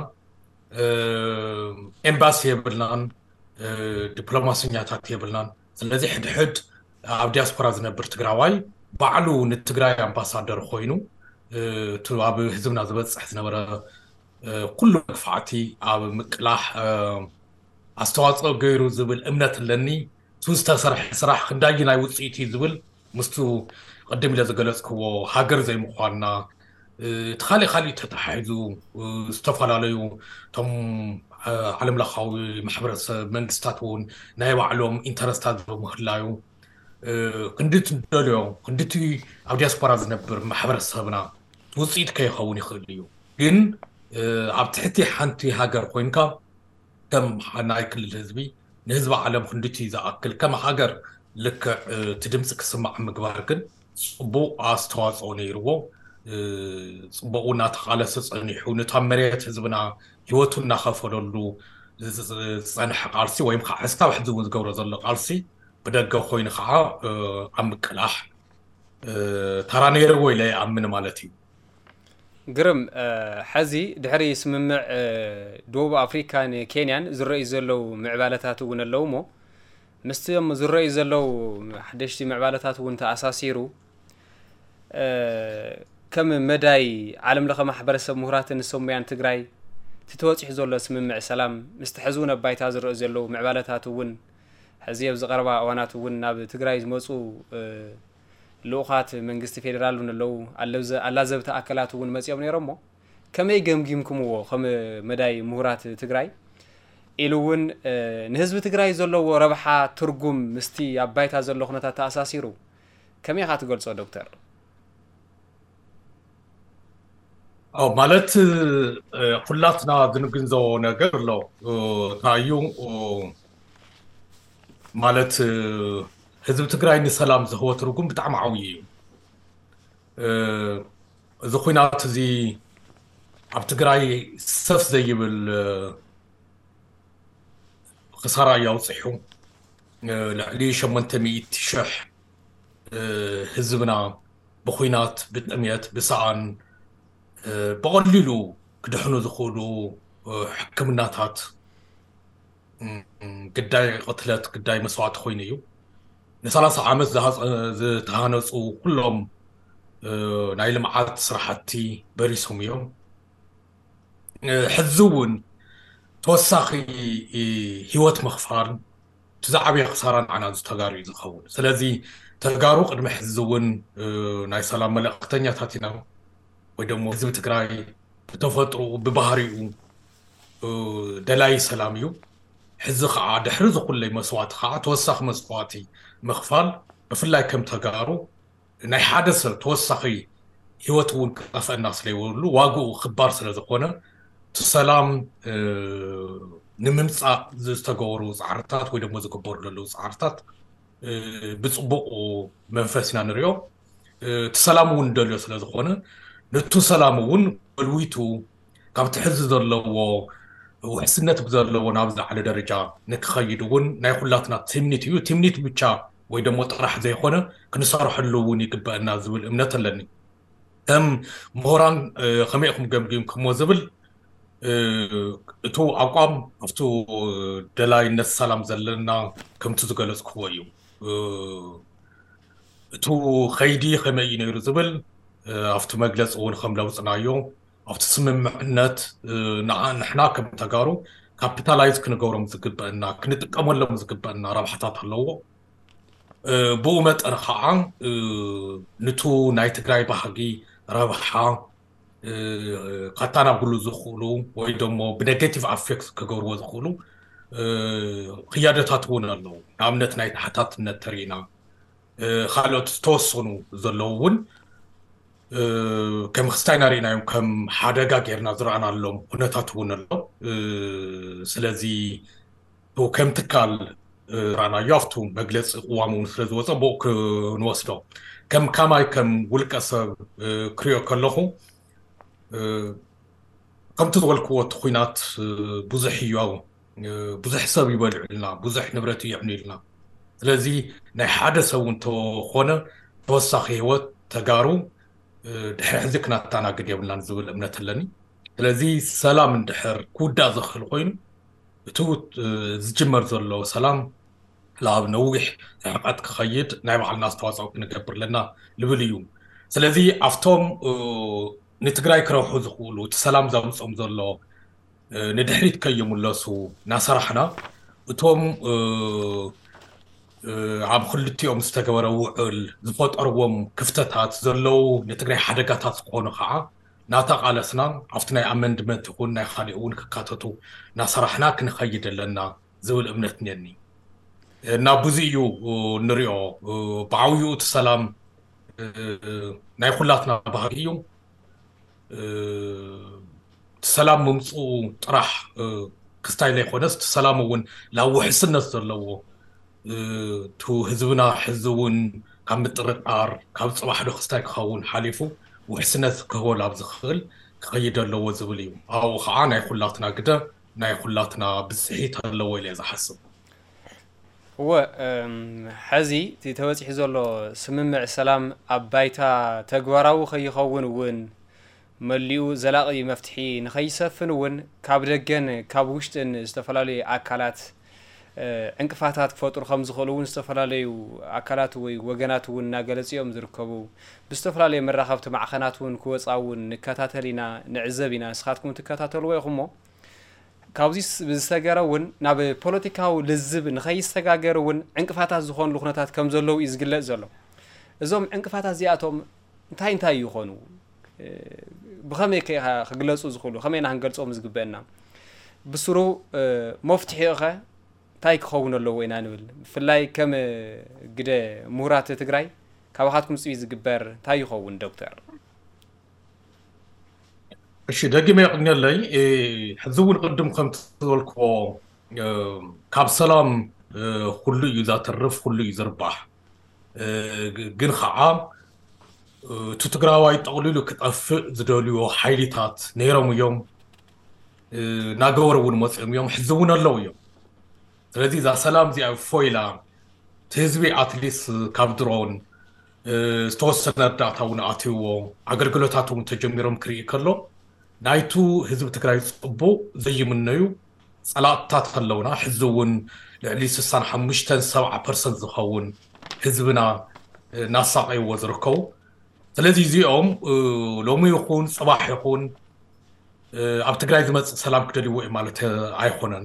P: ኤምባሲ የብልናን ዲፕሎማስኛታት የብልናን ስለዚ ሕድሕድ ኣብ ዲያስፖራ ዝነብር ትግራዋይ ባዕሉ ንትግራይ ኣምባሳደር ኮይኑ ኣብ ህዝብና ዝበፅሕ ዝነበረ ኩሉ ክፍዓቲ ኣብ ምቅላሕ ኣስተዋፅኦ ገይሩ ዝብል እምነት ኣለኒ ዝተሰርሐ ስራሕ ክንዳይ ናይ ውፅኢት ዝብል ምስቱ ቅድም ኢለ ዝገለፅክዎ ሃገር ዘይምዃንና እቲ ካሊእ ተተሓሒዙ ዝተፈላለዩ እቶም ዓለም ለኻዊ ማሕበረሰብ መንግስታት እውን ናይ ባዕሎም ኢንተረስታት ምህላዩ ክንድቲ ደልዮ ክንድቲ ኣብ ዲያስፖራ ዝነብር ማሕበረሰብና ውፅኢት ከይኸውን ይኽእል እዩ ግን ኣብ ትሕቲ ሓንቲ ሃገር ኮይንካ ከም ናይ ክልል ህዝቢ ንህዝቢ ዓለም ክንድቲ ዝኣክል ከም ሃገር ልክዕ እቲ ድምፂ ክስማዕ ምግባር ግን ጽቡቕ ኣስተዋፅኦ ነይርዎ ጽቡቕ እናተቓለሰ ፀኒሑ ነታ መሬት ህዝብና ሂወቱ እናኸፈለሉ ዝፀንሐ ቃልሲ ወይም ከዓ ሕዝታብ ሕዚ እውን ዝገብሮ ዘሎ ቃልሲ ብደገ ኮይኑ ከዓ ኣብ ምቅላሕ ተራ ነይርዎ ኢለ ይኣምን ማለት እዩ
O: ግርም ሕዚ ድሕሪ ስምምዕ ደቡብ ኣፍሪካን ኬንያን ዝረአዩ ዘለው ምዕባለታት እውን ኣለው ሞ ምስቶም ዝረአዩ ዘለው ሓደሽቲ ምዕባለታት እውን ተኣሳሲሩ ከም መዳይ ዓለም ለኸ ማሕበረሰብ ምሁራትን ሰሙያን ትግራይ ትተወፂሑ ዘሎ ስምምዕ ሰላም ምስቲ ሕዚ እውን ኣባይታ ዝረአዩ ዘለው ምዕባለታት እውን ሕዚ ኣብ ዝቐረባ እዋናት እውን ናብ ትግራይ ዝመፁ ልኡኻት መንግስቲ ፌደራል እውን ኣለው ኣላዘብቲ ኣካላት እውን መፅኦም ነይሮሞ ከመይ ገምጊምኩምዎ ከም መዳይ ምሁራት ትግራይ ኢሉ እውን ንህዝቢ ትግራይ ዘለዎ ረብሓ ትርጉም ምስቲ ኣባይታ ዘሎ ኩነታት ተኣሳሲሩ ከመይ ኢኻ ትገልጾ ዶክተር
P: ማለት ኩላትና ዝንግንዘቦ ነገር ኣሎ ታዩ ማለት ህዝቢ ትግራይ ንሰላም ዝህቦ ትርጉም ብጣዕሚ ዓብዪ እዩ እዚ ኩናት እዚ ኣብ ትግራይ ሰፍ ዘይብል ክሳራ ያውፅሑ ልዕሊ 800,000 ህዝብና ብኩናት ብጥምየት ብሰኣን ብቐሊሉ ክድሕኑ ዝኽእሉ ሕክምናታት قداي قتلت قداي مسوات خوينيو نسالس عامس زتهانصو كلهم نايل معات صراحتي بريسهم يوم حزون توساخي هيوت مخفار تزعبي خساران عنا زتغاري زخون سلازي تغارو قدم حزون ناي سلام ملقتنيا تاتينا ويدمو حزب تግራይ بتفطرو ببهاريو دلاي سلاميو حز خع دحرز كل مسوات خع توسخ مسواتي مخفال بفلاي كم تغارو ناي حادث توسخي هيوتون قف الناس لي يقولوا واقو خبار سلا زخونه تسلام نممصا زتغورو زعرتات ወይ ደግሞ ዝግበሩ ለሉ زعرتات بصبق منفسنا نريو تسلامون دلو سلا زخونه نتو سلامون بلويتو ካብ ትሕዝ ዘለዎ وحسنت بزلو نابز على درجة نكخيدون نايخلاتنا تمنيت بيتشا ወይ ደግሞ ጥራሕ ዘይኾነ ክንሰርሕ ኣለውን ይግባአና ዝብል እምነት ኣለኒ ምሁራን ከመይ ኢኹም ገምጊምኩሞ ዝብል እቱ ኣቋም ኣብቱ ደላይነት ሰላም ዘለና ከምቲ ዝገለጽክዎ እዩ እቱ ኸይዲ ከመይ ነይሩ ዝብል ኣብቱ መግለጽ እውን ከም ለውፅናዮ ኣብቲ ስምምዕነት ንሕና ከም ተጋሩ ካፒታላይዝ ክንገብሮም ዝግባአና ክንጥቀመሎም ዝግባአና ረብሓታት ኣለዎ ብኡ መጠን ከዓ ንቱ ናይ ትግራይ ባህጊ ረብሓ ካተናብሉ ዝኽእሉ ወይ ደሞ ብኔጌቲቭ ኣፌክት ክገብርዎ ዝኽእሉ ቅያደታት እውን ኣለዉ ንኣብነት ናይ ታሕታትነት ተሪእና ካልኦት ዝተወሰኑ ዘለዉ እውን ከም ክስታይ ናሪእናዮም ከም ሓደጋ ጌርና ዝረአናሎም ኩነታት እውን ኣሎ ስለዚ ከም ትካል رانا يافتو مجلس قوامون سلز وصبوك نوصلو كم كماي كم ولكس كريو كلهم كم تدول قوة خوينات بزح ياو بزح سبي بالعلنا بزح نبرتي يعني لنا لذي نحدث وانتو خونا توسخي وتجارو دحر ذكنا تانا قد يبلنا نزول أمنة لني لذي سلام دحر كودا زخل خوين توت زجمر زلو سلام لاب نوح عقد خيد نايم على الناس تواصل نكبر لنا لبليوم سلذي افتوم نتقراي كروحو زخولو تسلام زوصم زلو ندحريت كيملسو ناسرحنا وتوم عم خلتيهم استغبروا وعل زفطرዎም كفتታት زلو نتقراي حدقاتات ዝኾኑ ከዓ ናታቃለስና ኣብትናይ ኣመንድመንት ይኹን ናይ ካልእ እውን ክካተቱ ናሰራሕና ክንኸይድ ኣለና ዝብል እምነት ነኒ እና ብዙ እዩ ንሪኦ ብዓብይኡ እቲ ሰላም ናይ ኩላትና ባህጊ እዩ ሰላም ምምፅኡ ጥራሕ ክስታይ ዘይኮነስ እቲ ሰላም እውን ላብ ውሕስነት ዘለዎ ቱ ህዝብና ሕዚ እውን ካብ ምጥርጣር ካብ ፅባሕ ዶ ክስታይ ክኸውን ሓሊፉ وحسنت كهول عبد الخل كقيد اللو زبليو أو خعنا يخلاتنا كده نا يخلاتنا بزحيت اللو اللي إذا حسب
O: هو حزي تتوزع حزولو سممع سلام عبايتا تجوراو خي خون ون مليو زلاقي مفتحي نخيسفن ون كابدجن كابوشتن استفلالي أكلات انقفاتات فطور خمس خلون استفلالي وأكلات ووجنات وناجلسيهم زركبو باستفلالي مرخبت مع خنات ونكوس أو نكتاتلينا نعزبنا سخاتكم تكتاتلوا يخمو كابزيس بستجارون ناب بوليتيكاو للزب نخيس تجارون انقفاتات زخون لخناتات كم زلوا يزجلات زلوا زوم انقفاتات زياتهم تاين يخونو بخمي كي خجلسوا زخولو خمينا هنجلسوا مزجبنا بسرو مفتحي تايك خون اللو وين نقول فلاي كم قد مهارات تجري كواحدكم سويز جبر تاي خون دكتور
P: الشيء ده جميع قلنا لي حزون قدم خمس ذولكوا كاب سلام كله يذات الرف كله يزربح جن خعام تتجراوي تقولوا كتقف زدوليو حيلتات نيرم يوم ناقور ونمسم يوم حزون اللو يوم ስለዚህ ዛ ሰላም ዚኣ ፎይላ ህዝቢ ኣትሊስ ካብ ድሮን ዝተወሰነ እርዳእታ እውን ኣትይዎ ኣገልግሎታት እውን ተጀሚሮም ክርኢ ከሎ ናይቱ ህዝብ ትግራይ ጽቦ ዘይምነዩ ጸላእታት ኣለውና ሕዝውን ልዕሊ 65-70% ዝኸውን ህዝብና ናሳቀይዎ ዝርከቡ ስለዚ እዚኦም ሎሚ ይኹን ጽባሕ ይኹን ኣብ ትግራይ ዝመጽእ ሰላም ክደልይዎ እዩ ማለት ኣይኾነን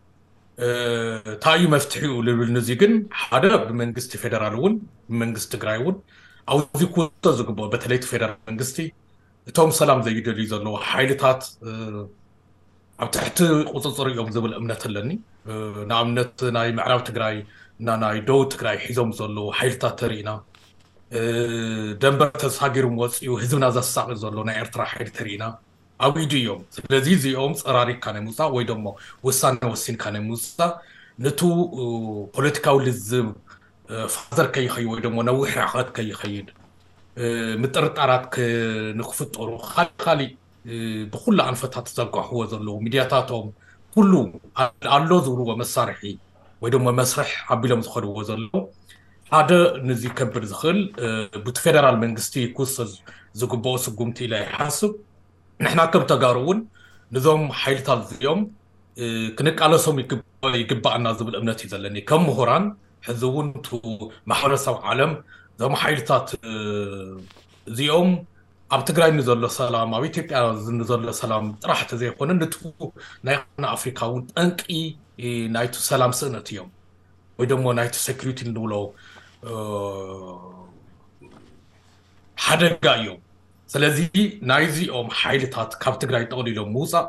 P: ታዩ መፍትሒኡ ልብል ነዚ ግን ሓደ ብመንግስቲ ፌደራል እውን ብመንግስቲ ትግራይ እውን ኣብዚ ኩቶ ዝግበኦ በተለይ ፌደራል መንግስቲ እቶም ሰላም ዘይደልዩ ዘለዉ ሓይልታት ኣብ ትሕቲ ቁፅፅር እዮም ዝብል እምነት ኣለኒ ንኣብነት ናይ ምዕራብ ትግራይ እና ናይ ደቡብ ትግራይ ሒዞም ዘለዉ ሓይልታት ተሪእና ደንበር ተሳጊሮም ወፂኡ ህዝብና ዘሳቅይ ዘሎ ናይ ኤርትራ ሓይሊ ተሪእና ኣብ ኢዱ እዮም ስለዚ እዚኦም ፀራሪካ ናይ ምውፃእ ወይ ደሞ ውሳነ ወሲንካ ናይ ምውፃእ ነቱ ፖለቲካዊ ልዝብ ፋዘር ከይኸይድ ወይ ደሞ ነዊሕ ርሕቀት ከይኸይድ ምጥርጣራት ንክፍጠሩ ካሊእ ብኩሉ ኣንፈታት ዘጓሕዎ ዘለዉ ሚድያታቶም ኩሉ ኣሎ ዝብልዎ መሳርሒ ወይ ደሞ መስርሕ ኣቢሎም ዝኸድዎ ዘለዉ ሓደ ነዚ ከብድ ዝኽእል ብቲ ፌደራል መንግስቲ ክውሰድ ዝግብኦ ስጉምቲ ኢለ ይሓስብ ንሕና ከም ተጋሩ እውን ነዞም ሓይልታት እዚኦም ክንቃለሶም ይግባአና ዝብል እምነት እዩ ዘለኒ ከም ምሁራን ሕዚ እውን ማሕበረሰብ ዓለም እዞም ሓይልታት እዚኦም ኣብ ትግራይ ንዘሎ ሰላም ኣብ ኢትዮጵያ ንዘሎ ሰላም ጥራሕ ተዘይኮነ ነቱ ናይ ኣፍሪካ እውን ጠንቂ ናይቲ ሰላም ስእነት እዮም ወይ ደሞ ናይቲ ሴኩሪቲ ንብሎ ሓደጋ እዮም ስለዚ ናይዚኦም ሓይልታት ካብ ትግራይ ጠቕሊሎም ምውፃእ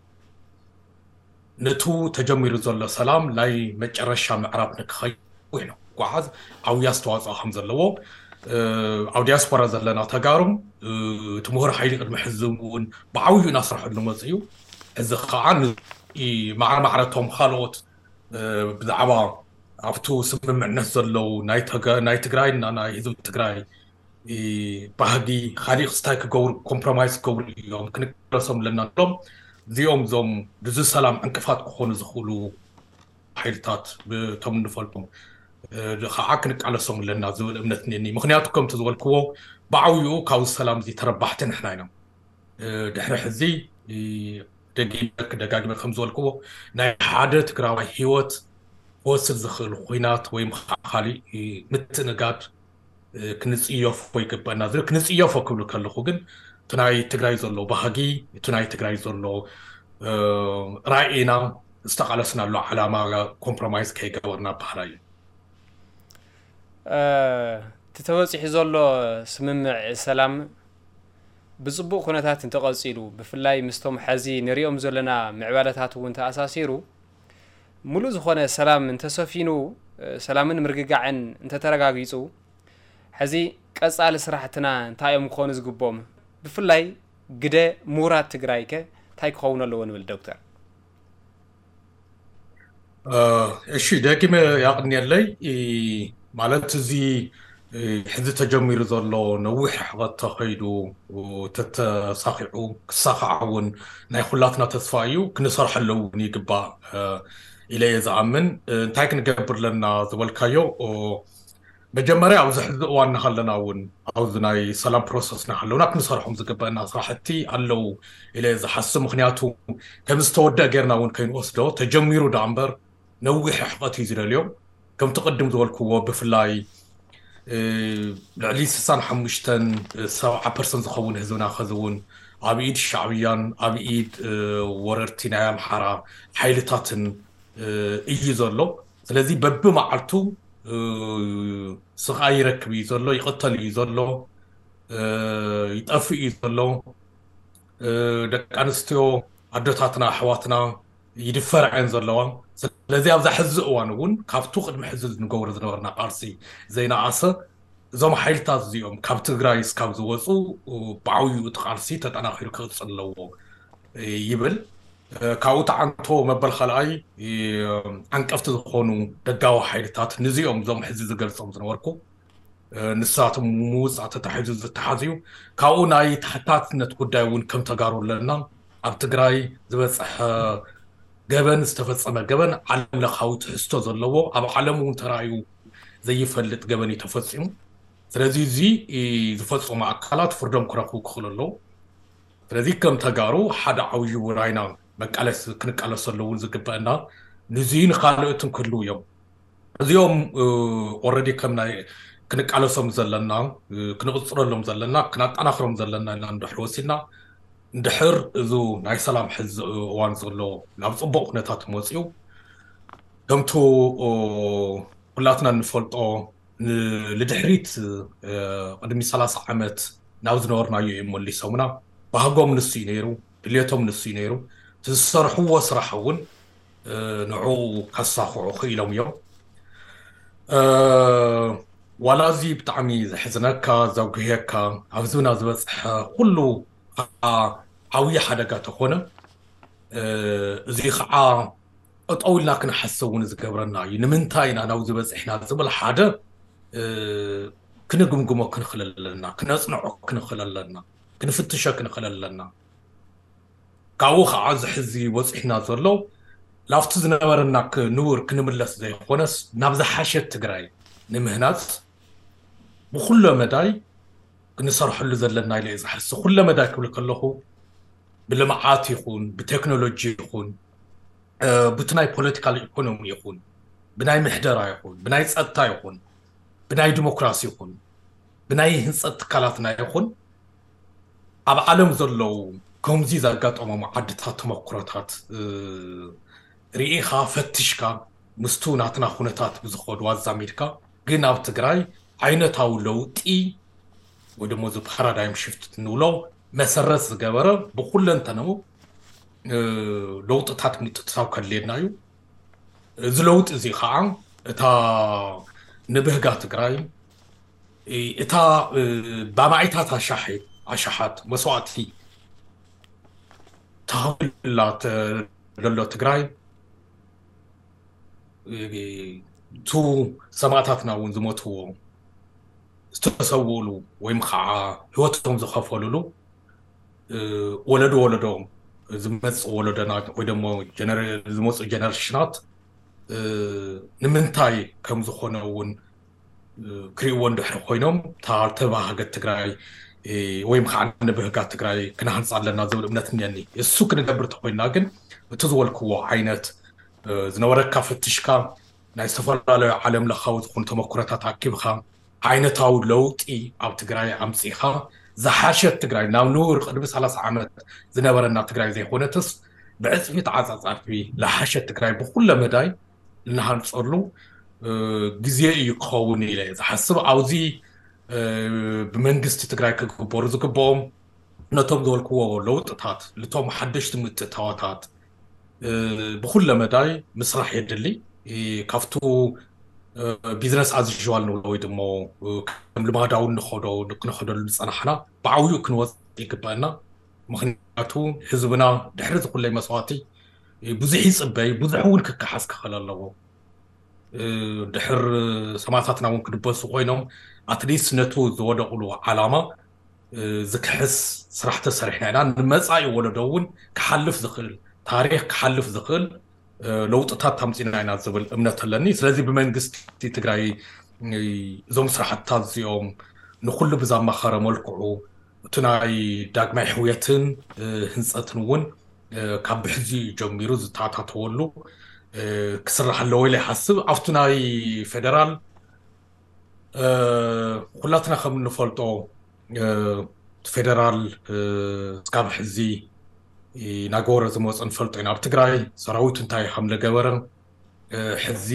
P: ነቱ ተጀሚሩ ዘሎ ሰላም ናይ መጨረሻ ምዕራፍ ንክኸይድ ኮይኑ ጓዓዝ ዓብዪ ኣስተዋፅኦ ከም ዘለዎ ኣብ ዲያስፖራ ዘለና ተጋሩም እቲ ምሁር ሓይሊ ቅድሚ ሕዚ እውን ብዓብዪ እናስርሐሉ መፅ እዩ እዚ ከዓ ማዕረቶም ካልኦት ብዛዕባ ኣብቱ ስምምዕነት ዘለው ናይ ትግራይ እና ናይ ህዝቢ ትግራይ ባህጊ ካሊእ ክስታይ ክገብሩ ኮምፕሮማይዝ ክገብሩ እዮም ክንቅረሶም ኣለና ንብሎም እዚኦም ዞም ብዚ ሰላም ዕንቅፋት ክኾኑ ዝኽእሉ ሓይልታት ብቶም ንፈልጦም ከዓ ክንቃለሶም ኣለና ዝብል እምነት እኒአኒ ምክንያቱ ከምቲ ዝበልክዎ ብዓብይኡ ካብዚ ሰላም እዚ ተረባሕቲ ንሕና ኢና ድሕሪ ሕዚ ደጋጊመ ከም ዝበልክዎ ናይ ሓደ ትግራዋይ ሂወት ክወስድ ዝኽእል ኩናት ወይ ካሊእ ምትእንጋድ ክንፅየፎ ይግባአና ዝብል ክንፅየፎ ክብሉ ከለኹ ግን እቲ ናይ ትግራይ ዘሎ ባህጊ እቲ ናይ ትግራይ ዘሎ ራእይና ዝተቃለስናሉ ዓላማ ኮምፕሮማይዝ ከይገበርና ባህላ እዩ ተተወፂሑ ዘሎ ስምምዕ ሰላም ብፅቡቅ ኩነታት እንተቐፂሉ ብፍላይ ምስቶም ሕዚ ንሪኦም ዘለና ምዕባለታት እውን ተኣሳሲሩ ሙሉእ ዝኾነ ሰላም እንተሰፊኑ ሰላምን ምርግጋዕን እንተተረጋጊፁ ሕዚ ቀፃሊ ስራሕትና እንታይ እዮም ክኾኑ ዝግብኦም ብፍላይ ግደ ምሁራት ትግራይ ከ እንታይ ክኸውን ኣለዎ ንብል ዶክተር እሺ ደጊመ ያቕኒየለይ ማለት እዚ ሕዚ ተጀሚሩ ዘሎ ነዊሕ ሕቐት ተኸይዱ ተተሳኺዑ ክሳኻዕ እውን ናይ ኩላትና ተስፋ እዩ ክንሰርሐሉ እውን ይግባእ ኢለ እየ ዝኣምን እንታይ ክንገብር ኣለና ዝበልካዮ መጀመርያ ኣብዚ ሕዚ እዋን ናሃለና እውን ኣብዚ ናይ ሰላም ፕሮሰስ ናሃለውና ክንሰርሖም ዝግበአና ስራሕቲ ኣለው ኢለ እየ ዝሓስብ ምክንያቱ ከም ዝተወድአ ጌርና እውን ከይንወስዶ ተጀሚሩ ዳ እምበር ነዊሕ ሕቐት እዩ ዝደልዮም ከምቲ ቅድም ዝበልክዎ ብፍላይ ልዕሊ 65-70% ዝኸውን ህዝብና ኸዚ እውን ኣብ ኢድ ሻዕብያን ኣብ ኢድ ወረርቲ ናይ ኣምሓራ ሓይልታትን እዩ ዘሎ ስለዚ በብመዓልቱ ስቃይ ይረክብ እዩ ዘሎ ይቕተል እዩ ዘሎ ይጠፍእ እዩ ዘሎ ደቂ ኣንስትዮ ኣዶታትና ኣሕዋትና ይድፈር ዓይን ዘለዋ ስለዚ ኣብዛ ሕዚ እዋን እውን ካብቱ ቅድሚ ሕዚ ንገብሮ ዝነበርና ቃልሲ ዘይነኣሰ እዞም ሓይልታት እዚኦም ካብ ትግራይ እስካብ ዝወፁ ብዓብይኡ እቲ ቃልሲ ተጠናኺሩ ክቕፅል ኣለዎ ይብል ካብኡ ተዓንቶ መበል ካልኣይ ዓንቀፍቲ ዝኾኑ ደጋዊ ሓይልታት ነዚኦም እዞም ሕዚ ዝገልፆም ዝነበርኩ ንሳቶም ምውፃእ ተታሒዙ ዝተሓዝዩ ካብኡ ናይ ተሕታትነት ጉዳይ እውን ከም ተጋሩ ኣለና ኣብ ትግራይ ዝበፅሐ ገበን ዝተፈፀመ ገበን ዓለምለኻዊ ትሕዝቶ ዘለዎ ኣብ ዓለም እውን ተራእዩ ዘይፈልጥ ገበን እዩ ተፈፂሙ ስለዚ እዚ ዝፈፀሙ ኣካላት ፍርዶም ክረኽቡ ክኽእሉ ኣለዉ ስለዚ ከም ተጋሩ ሓደ ዓብይ ውራይና መቃለስ ክንቃለሰለውን ዝግበአና ንዚህን ካልኦትን ክህልው እዮም እዚኦም ኦልሬዲ ከም ናይ ክንቃለሶም ዘለና ክንቕፅረሎም ዘለና ክናጠናኽሮም ዘለና ኢና እንድሕር ወሲድና እንድሕር እዙ ናይ ሰላም ሕዚ እዋን ዘሎ ናብ ፅቡቅ ኩነታት መፅኡ ከምቱ ኩላትና ንፈልጦ ንድሕሪት ቅድሚ 30 ዓመት ናብ ዝነበርናዮ እዮም መሊሶምና ባህጎም ንሱ እዩ ነይሩ ድልየቶም ንሱ እዩ ነይሩ ዝሰርሕዎ ስራሕ እውን ንዑ ከሳኽዑ ክኢሎም እዮም ዋላዚ ብጣዕሚ ዘሕዝነካ ዘጉህየካ ኣብ ዝብና ዝበፅሐ ኩሉ ዓብይ ሓደጋ ተኾነ እዚ ከዓ ጠጠው ኢልና ክንሓስብ እውን ዝገብረና እዩ ንምንታይ ኢና ናብዚ በፂሕና ዝብል ሓደ ክንግምግሞ ክንኽእል ኣለና ክነፅንዖ ክንኽእል ኣለና ክንፍትሾ ክንኽእል ኣለና ካብኡ ከዓ ዝሕዚ ወፂሕና ዘሎ ላፍቲ ዝነበረና ንቡር ክንምለስ ዘይኮነስ ናብ ዝሓሸት ትግራይ ንምህናፅ ብኩሉ መዳይ ክንሰርሐሉ ዘለና ኢለ ዝሓስብ ኩሉ መዳይ ክብል ከለኹ ብልምዓት ይኹን ብቴክኖሎጂ ይኹን ብትናይ ፖለቲካል ኢኮኖሚ ይኹን ብናይ ምሕደራ ይኹን ብናይ ፀጥታ ይኹን ብናይ ዲሞክራሲ ይኹን ብናይ ህንፀት ትካላትና ይኹን ኣብ ዓለም ዘለው ከምዚ ዘጋጠሞም ዓድታት ተመክሮታት ርኢኻ ፈትሽካ ምስቱ ናትና ኩነታት ብዝኸዱ ኣዛሚድካ ግን ኣብ ትግራይ ዓይነታዊ ለውጢ ወይ ደሞ ዚ ፓራዳይም ሽፍት ንብሎ መሰረት ዝገበረ ብኩለንተነሙ ለውጥታት ምጥጥሳው ከልየና እዩ እዚ ለውጥ እዚ ከዓ እታ ንብህጋ ትግራይ እታ ባማዒታት ኣሻሓት መስዋዕቲ ተሃብላት ለሎ ትግራይ ቱ ሰማዕታትና እውን ዝሞትዎ ዝተሰውሉ ወይም ከዓ ህይወቶም ዝኸፈልሉ ወለዶም ዝመፅ ወለደና ወይ ደሞ ዝመፁ ጀነሬሽናት ንምንታይ ከም ዝኾነ እውን ክሪእዎ እንድሕር ኮይኖም ተባሃገት ትግራይ ወይም ከዓ ንብህጋት ትግራይ ክነሃንፃ ኣለና ዝብል እምነት እኒአኒ እሱ ክንገብር ተኮይና ግን እቲ ዝበልክዎ ዓይነት ዝነበረካ ፍትሽካ ናይ ዝተፈላለዩ ዓለም ለኻዊ ዝኾኑ ተመክሮታት ኣኪብካ ዓይነታዊ ለውጢ ኣብ ትግራይ ኣምፂኻ ዝሓሸት ትግራይ ናብ ንቡር ቅድሚ 30 ዓመት ዝነበረና ትግራይ ዘይኮነትስ ብዕፅፊት ዓፃፃፊ ዝሓሸት ትግራይ ብኩሉ መዳይ ልናሃንፀሉ ግዜ እዩ ክኸውን ኢለ ዝሓስብ ኣብዚ ብመንግስቲ ትግራይ ክግበሩ ዝግብኦም ነቶም ዝበልክዎ ለውጥታት ነቶም ሓደሽቲ ምትእትታዋታት ብኩሉ መዳይ ምስራሕ የድሊ ካብቱ ቢዝነስ ኣዝ ዩዥዋል ንብሎ ወይ ደሞ ከም ልማዳዊ ክንኸደሉ ዝፀናሕና ብዓብዩ ክንወፅእ ይግባአና ምክንያቱ ህዝብና ድሕሪ ዝኩለይ መስዋዕቲ ብዙሕ ይፅበይ ብዙሕ እውን ክከሓስ ክኽእል ኣለዎ ድሕር ሰማዕታትና እውን ክድበሱ ኮይኖም ኣትሊስት ነቱ ዝወደቕሉ ዓላማ ዝክሕስ ስራሕ ተሰሪሕና ኢና ንመፃኢ ወለዶ እውን ክሓልፍ ዝኽእል ታሪክ ክሓልፍ ዝኽእል ለውጥታት ታምፂና ኢና ዝብል እምነት ኣለኒ ስለዚ ብመንግስቲ ትግራይ እዞም ስራሕትታት እዚኦም ንኩሉ ብዛማኸረ መልክዑ እቲ ናይ ዳግማይ ሕውየትን ህንፀትን እውን ካብ ብሕዚ ጀሚሩ ዝተኣታተወሉ ክስራሕ ኣለዎ ኢለ ይሓስብ ኣብቲ ናይ ፌደራል ኩላትና ከም እንፈልጦ ፌደራል እስካብ ሕዚ ናገበረ ዝመፀ ንፈልጦ ኢና ኣብ ትግራይ ሰራዊት እንታይ ከም ዝገበረ ሕዚ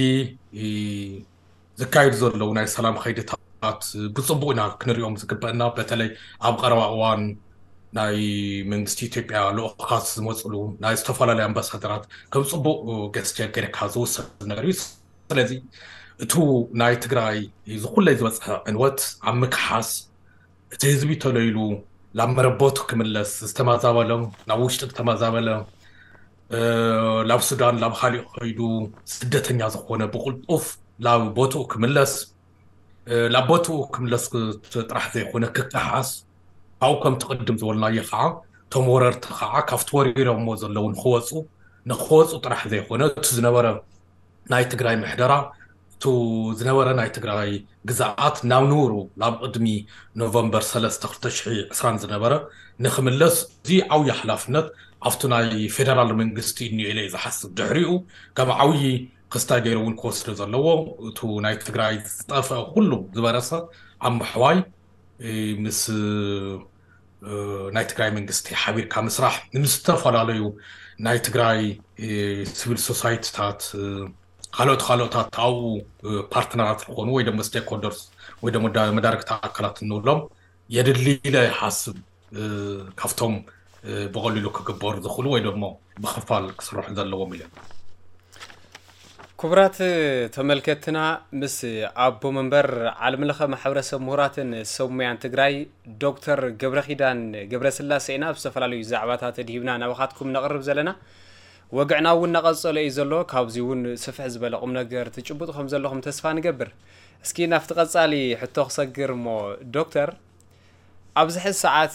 P: ዝካየዱ ዘለው ናይ ሰላም ከይድታት ብፅቡቅ ኢና ክንሪኦም ዝግበአና በተለይ ኣብ ቀረባ እዋን ናይ መንግስቲ ኢትዮጵያ ልኡኻት ዝመፅሉ ናይ ዝተፈላለዩ ኣምባሳደራት ከም ፅቡቅ ገስቸር ጌርካ ዝውሰድ ነገር እዩ ስለዚ እቱ ናይ ትግራይ ዝኩለይ ዝበፅሐ ዕንወት ኣብ ምክሓስ እቲ ህዝቢ ተለይሉ ላብ መረቦቱ ክምለስ ዝተማዛበለ ናብ ውሽጢ ዝተማዛበለ ላብ ሱዳን ላብ ካሊእ ከይዱ ስደተኛ ዝኾነ ብቁልጡፍ ላብ ቦትኡ ክምለስ ላብ ቦትኡ ክምለስ ጥራሕ ዘይኮነ ክከሓስ ኣብኡ ከም ትቅድም ዝበልናዮ ከዓ እቶም ወረርቲ ከዓ ካብቲ ወሪሮምዎ ዘለዉ ንክወፁ ጥራሕ ዘይኮነ እቲ ዝነበረ ናይ ትግራይ ምሕደራ تو زنورة ناي تقرأي جزاءات ناونورو لاب قدمي نوفمبر 2023 زنورة نخملس زي عوي حلافنت عفتو ناي فيدرال منغستي إني إلي إذا حسب دحريقو كما عوي قستا جيرون كوستر زلوو تو ناي تقرأي طافة كله زبارسة عم حواي مس ناي تقرأي منغستي حبير كامسراح نستفر عليو ناي تقرأي سيفيل سوسايتي تات خالوت أو بارتنرات الخون ويدا مستيك هولدرز ويدا مدارك تاكلات النولم يدلي لا يحسب كافتهم بقولي له كجبار دخلوا ويدا ما بخفال كسروح ذلوا مليان
O: كبرات تملكتنا مس أبو منبر عالم لخا محورة مهرات سوميان تجراي دكتور جبرخيدان جبرسلاسي إنا بسفلالو زعباتات دهيبنا نوخاتكم نقرب زلنا وقعنا ونقص على إزلو كابزيون سفح زبالة قمنا جر تجبط خمس زلهم تسفان جبر اسكي نفتقص علي حتى خسجر مو دكتور أبزح الساعات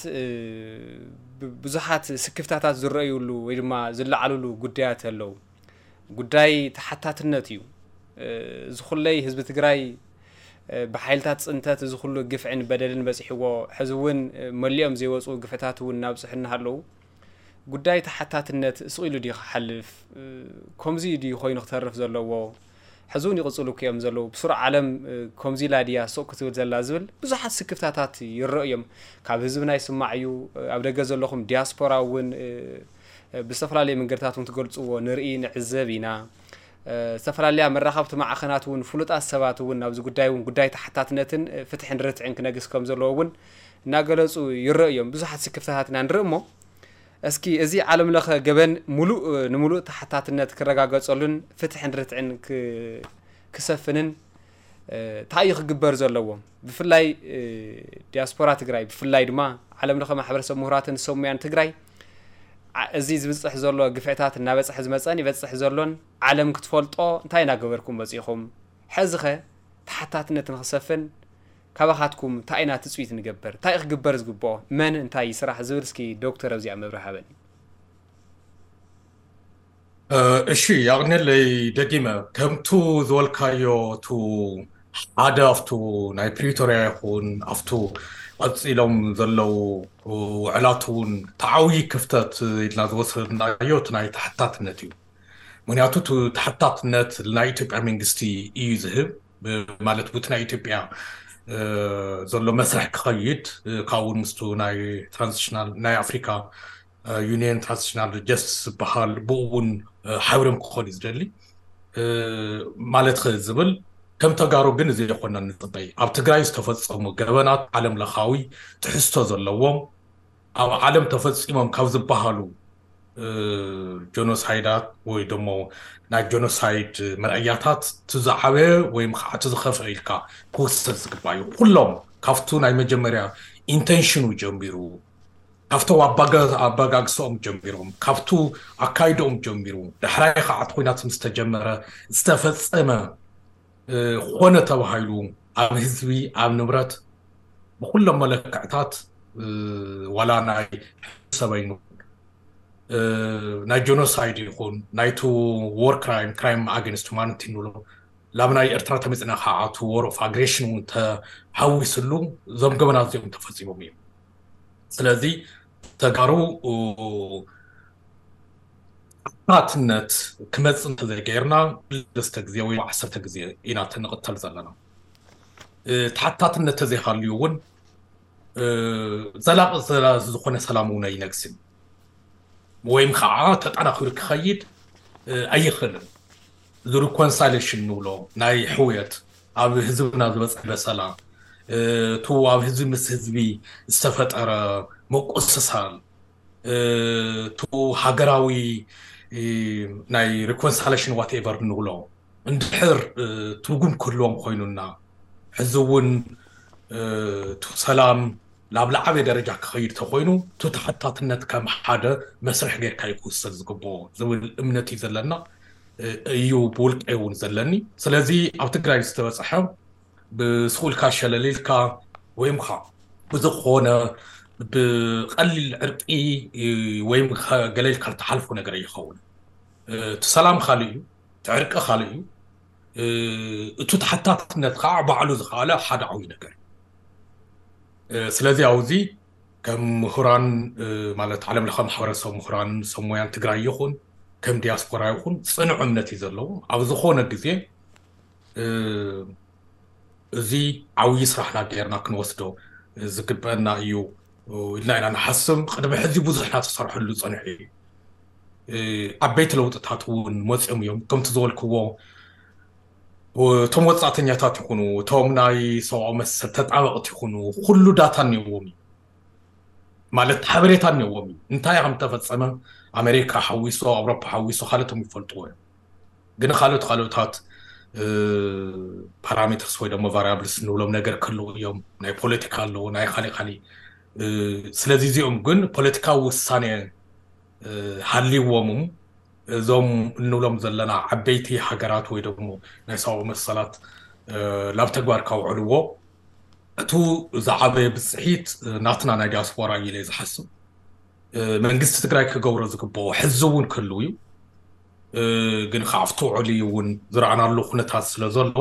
O: بزحات سكفتات زرّيولو ويرما زل علولو قديات اللو قداي تحتات النتيو زخلي حزب تجراي بحيلتات انتات زخلو قفعن بدلن بس هو حزون مليم زي وصو قفتاتو النابسحن هالو قداي تحتات النت سئلو دي حلف كومزي دي خوين اخترف زلو حزون يقصلو كيام زلو بسرعة عالم كومزي لاديا سوق كتول زلازل بزحات سكفتاتات يرأيم كاب حزبنا يسمعيو أبدا زلوهم دياسبورا ون بسفرالي من قرتاتهم تقولوا نرئي نعزبينا سفرالي من رخبت مع خناتون فلوت السباتون أبز قداي تحتات نتن فتح نرتع إنك نجس كم زلوون ناقلوا يرأيم بزحات سكفتاتنا نرمو اسكي ازي عالم لخ جبن ملو تحتات النت كرجاجات صلون فتح نرتعن كسفنن تايخ جبر زلوهم بفلاي دياسبورا تجراي بفلاي دما عالم لخ محبرسب مهراتن سوميان تجراي ازي زبصح زلو قفعتات نابصح زمصاني بصح زلون عالم كتفلطو انتاي ناغبركم بصيخم حزخه تحتات النت نخسفن كابخاتكم تاينا تسويت نجبر تايخ جبر زغبو من انتاي صراح زورسكي دكتور ابزي مبرهابن
P: اشي يعني اللي دقيمه كمتو ذولكايو تو عاده افتو ناي بريتوريا يكون افتو أصيلهم ذلوا وعلاتون تعوي كفتات إلنا وصلنا يوت ناي تحتات النتيو منياتو تحتات النت لنا إثيوبيا منغستي يذهب مالت بوتنا إثيوبيا زلوا مسرح كخيد كاون مستو ناي ترانزيشنال ناي أفريكا يونيون ترانزيشنال جس بحال بون حورم كخول إزرائيلي مالت خزبل كم تجارو جن زي قلنا نطبي أب تجايز تفصل مجربات عالم لخاوي تحسه زلوهم أو عالم تفصل إمام كوز بحالو جنوسايدات ويدمو نا جنوسايد مرأياتات تزعبه ويمخاط تزخف إلكا كوستس كبايو كلهم كفتو ناي مجمرة intention وجنبيرو كفتو أباغاغسوم جنبيروم كفتو أكايدوم جنبيرو دحراي خاط خوينات مستجمرة استفصل خونه توهايلو عم حزبي عم نمرت بكل ملكعتات ولا ناي سباينو ناي جنوسايد يكون نايتو وور كرايم اجينست هيومانيتي نولو لامناي ارترا تمصنا خاعتو وور اوف اجريشن تحويسلو زم جبنات زم تفصيمو ميم سلازي تقارو تحتاتنت كمز انت زي غيرنا لستغزي وي 10 غزي اينا تنقتل زلنا تحتاتنت زي خاليون زلاق زخونه سلامونه ينقسم ويم خاعه تطنخر كخيد اي خل ذو ريكونسايليشن نولو ناي حويت اب حزبنا زبص بسلا تو اب حزب مسحزبي استفطر مقصصال تو هاجراوي ناي ريكونساليشن وات ايفر نولو اندحر ترغم كلهم خوينونا حزون تو سلام لابلا عبي درجة كخير تخوينو تو تحتاتنت كم حدا مسرح غير كايكوس زغبو زول امنتي زلنا ايو بولك ايون زلني سلازي اب تግራይ ዝተበጽሐ بسخول كاشل ليلكا ويمخا بزخونه بقليل عرقي ويم قليل كرت حلفو نغير يخون تسلام خالي تعرق خالي እቱ ተሓታትነት ከዓ ባዕሉ ዝኸኣለ ሓደ ዓብዪ ነገር ስለዚ ኣብዚ ከም ምሁራን ማለት ዓለም ለኸ ማሕበረሰብ ምሁራን ሰብ ሞያን ትግራይ ይኹን ከም ዲያስፖራ ይኹን ፅኑዕ እምነት እዩ ዘለዎ ኣብ ዝኾነ ግዜ እዚ ዓብዪ ስራሕና ጌርና ክንወስዶ ዝግበአና እዩ ኢልና ኢና ንሓስብ ቅድሚ ሕዚ ብዙሕና ተሰርሐሉ ፀኒሑ እዩ ዓበይቲ ለውጥታት እውን መፅኦም እዮም ከምቲ ዝበልክዎ እቶም ወፃእተኛታት ይኹኑ እቶም ናይ ሰብኣዊ መሰል ተጣበቕቲ ይኹኑ ኩሉ ዳታ እኒአዎም እዩ ማለት ሓበሬታ እኒአዎም እዩ እንታይ ከም ተፈፀመ ኣሜሪካ ሓዊሶ ኣውሮፓ ሓዊሶ ካልኦቶም ይፈልጥዎ እዮም ግን ካልኦታት ፓራሜትርስ ወይ ደሞ ቫሪያብልስ ንብሎም ነገር ክህልው እዮም ናይ ፖለቲካ ኣለዎ ናይ ካሊእ ስለዚ እዚኦም ግን ፖለቲካዊ ውሳኔ ሃልይዎም እዞም እንብሎም ዘለና ዓበይቲ ሃገራት ወይ ደሞ ናይ ሰብኣዊ መሰላት ናብ ተግባር ካውዕልዎ እቱ ዝዓበየ ብፅሒት ናትና ናይ ዲያስፖራ እዩ ኢለ ዝሓስብ መንግስቲ ትግራይ ክገብሮ ዝግብኦ ሕዚ እውን ክህልው እዩ ግን ካብቲ ውዕሊ እውን ዝረኣናሉ ኩነታት ስለ ዘሎ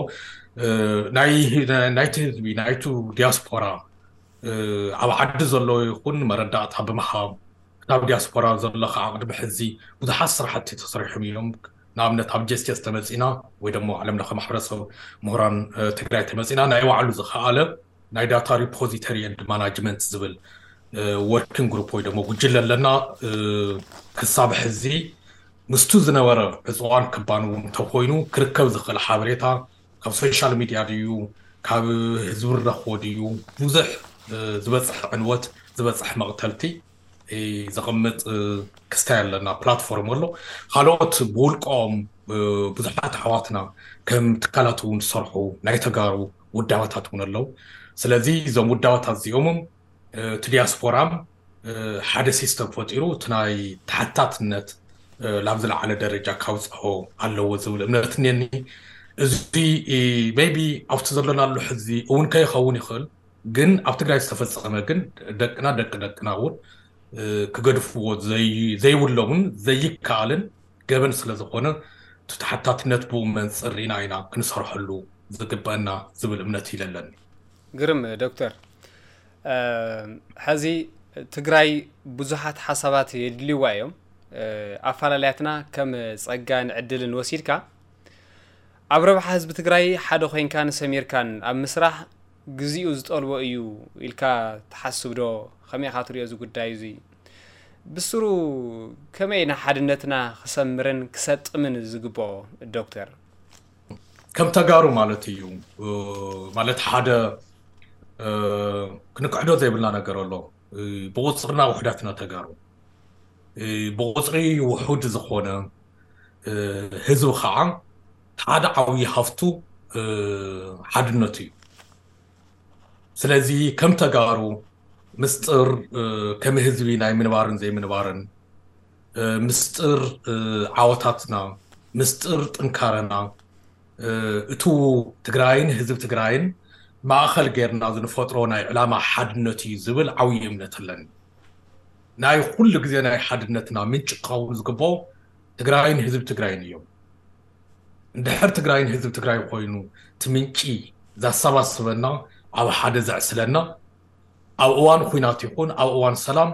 P: ናይቲ ህዝቢ ናይቱ ዲያስፖራ ኣብ ዓዲ ዘሎ ይኹን መረዳእታ ብምሃብ ናብ ዲያስፖራ ዘሎ ከዓ ቅድሚ ሕዚ ብዙሓት ስራሕቲ ተሰሪሖም እዮም ንኣብነት ኣብ ጀስቲስ ተመፂና ወይ ደሞ ዓለም ለኸ ማሕበረሰብ ምሁራን ትግራይ ተመፂና ናይ ባዕሉ ዝኸኣለ ናይ ዳታ ሪፖዚተሪ ኤንድ ማናጅመንት ዝብል ወርኪንግ ግሩፕ ወይ ደሞ ጉጅለ ኣለና ክሳብ ሕዚ ምስቱ ዝነበረ ዕፅዋን ክባን እውን እንተኮይኑ ክርከብ ዝኽእል ሓበሬታ ካብ ሶሻል ሚድያ ድዩ ካብ ህዝቢ ረኽቦ ድዩ ብዙሕ ዝበፅሕ ዕንወት ዝበፅሕ መቕተልቲ ዘቐምጥ ክስታይ ኣለና ፕላትፎርም ኣሎ ካልኦት ብውልቆም ብዙሓት ኣሕዋትና ከም ትካላት እውን ዝሰርሑ ናይ ተጋሩ ውዳባታት እውን ኣለዉ ስለዚ እዞም ውዳባታት እዚኦሞም እቲ ዲያስፖራም ሓደ ሲስተም ፈጢሩ እቲ ናይ ተሓታትነት ላብ ዝለዓለ ደረጃ ካውፅሖ ኣለዎ ዝብል እምነት እኒአኒ እዚ ሜቢ ኣብቲ ዘለናሉ ሕዚ እውን ከይኸውን ይኽእል ግን ኣብ ትግራይ ዝተፈፀመ ግን ደቅና እውን ክገድፍዎ ዘይብሎምን ዘይከኣልን ገበን ስለ ዝኾነ እቲ ተሓታትነት ብኡ መንፅር ኢና ክንሰርሐሉ ዝግበአና ዝብል እምነት ይለለኒ
O: ግርም ዶክተር ሕዚ ትግራይ ብዙሓት ሓሳባት የድልይዋ እዮም ኣፈላለያትና ከም ፀጋን ዕድልን ወሲድካ ኣብ ረብሓ ህዝቢ ትግራይ ሓደ ኮይንካ ንሰሚርካን ኣብ ምስራሕ ግዜኡ ዝጠልቦ እዩ ኢልካ ተሓስብ ዶ ከመይ ኢኻ ትሪኦ እዚ ጉዳይ እዚ ብስሩ ከመይ ንሓድነትና ክሰምርን ክሰጥምን ዝግብኦ ዶክተር
P: ከም ተጋሩ ማለት እዩ ማለት ሓደ ክንክሕዶ ዘይብልና ነገር ኣሎ ብቁፅርና ውሕዳትና ተጋሩ ብቁፅሪ ውሑድ ዝኾነ ህዝቢ ከዓ ሓደ ዓብዪ ሃፍቱ ሓድነቱ እዩ ስለዚ ከም ተጋሩ ምስጥር ከም ህዝቢ ናይ ምንባርን ዘይምንባርን ምስጥር ዓወታትና ምስጥር ጥንካረና እቱ ትግራይን ህዝቢ ትግራይን ማእኸል ጌርና ዝንፈጥሮ ናይ ዕላማ ሓድነት እዩ ዝብል ዓብዪ እምነት ኣለኒ ናይ ኩሉ ግዜ ናይ ሓድነትና ምንጭ ክኸውን ዝግብኦ ትግራይን ህዝቢ ትግራይን እዮም እንድሕር ትግራይን ህዝቢ ትግራይ ኮይኑ እቲ ምንጪ ዘሰባስበና ኣብ ሓደ ዘዕስለና ኣብ እዋን ኩናት ይኹን ኣብ እዋን ሰላም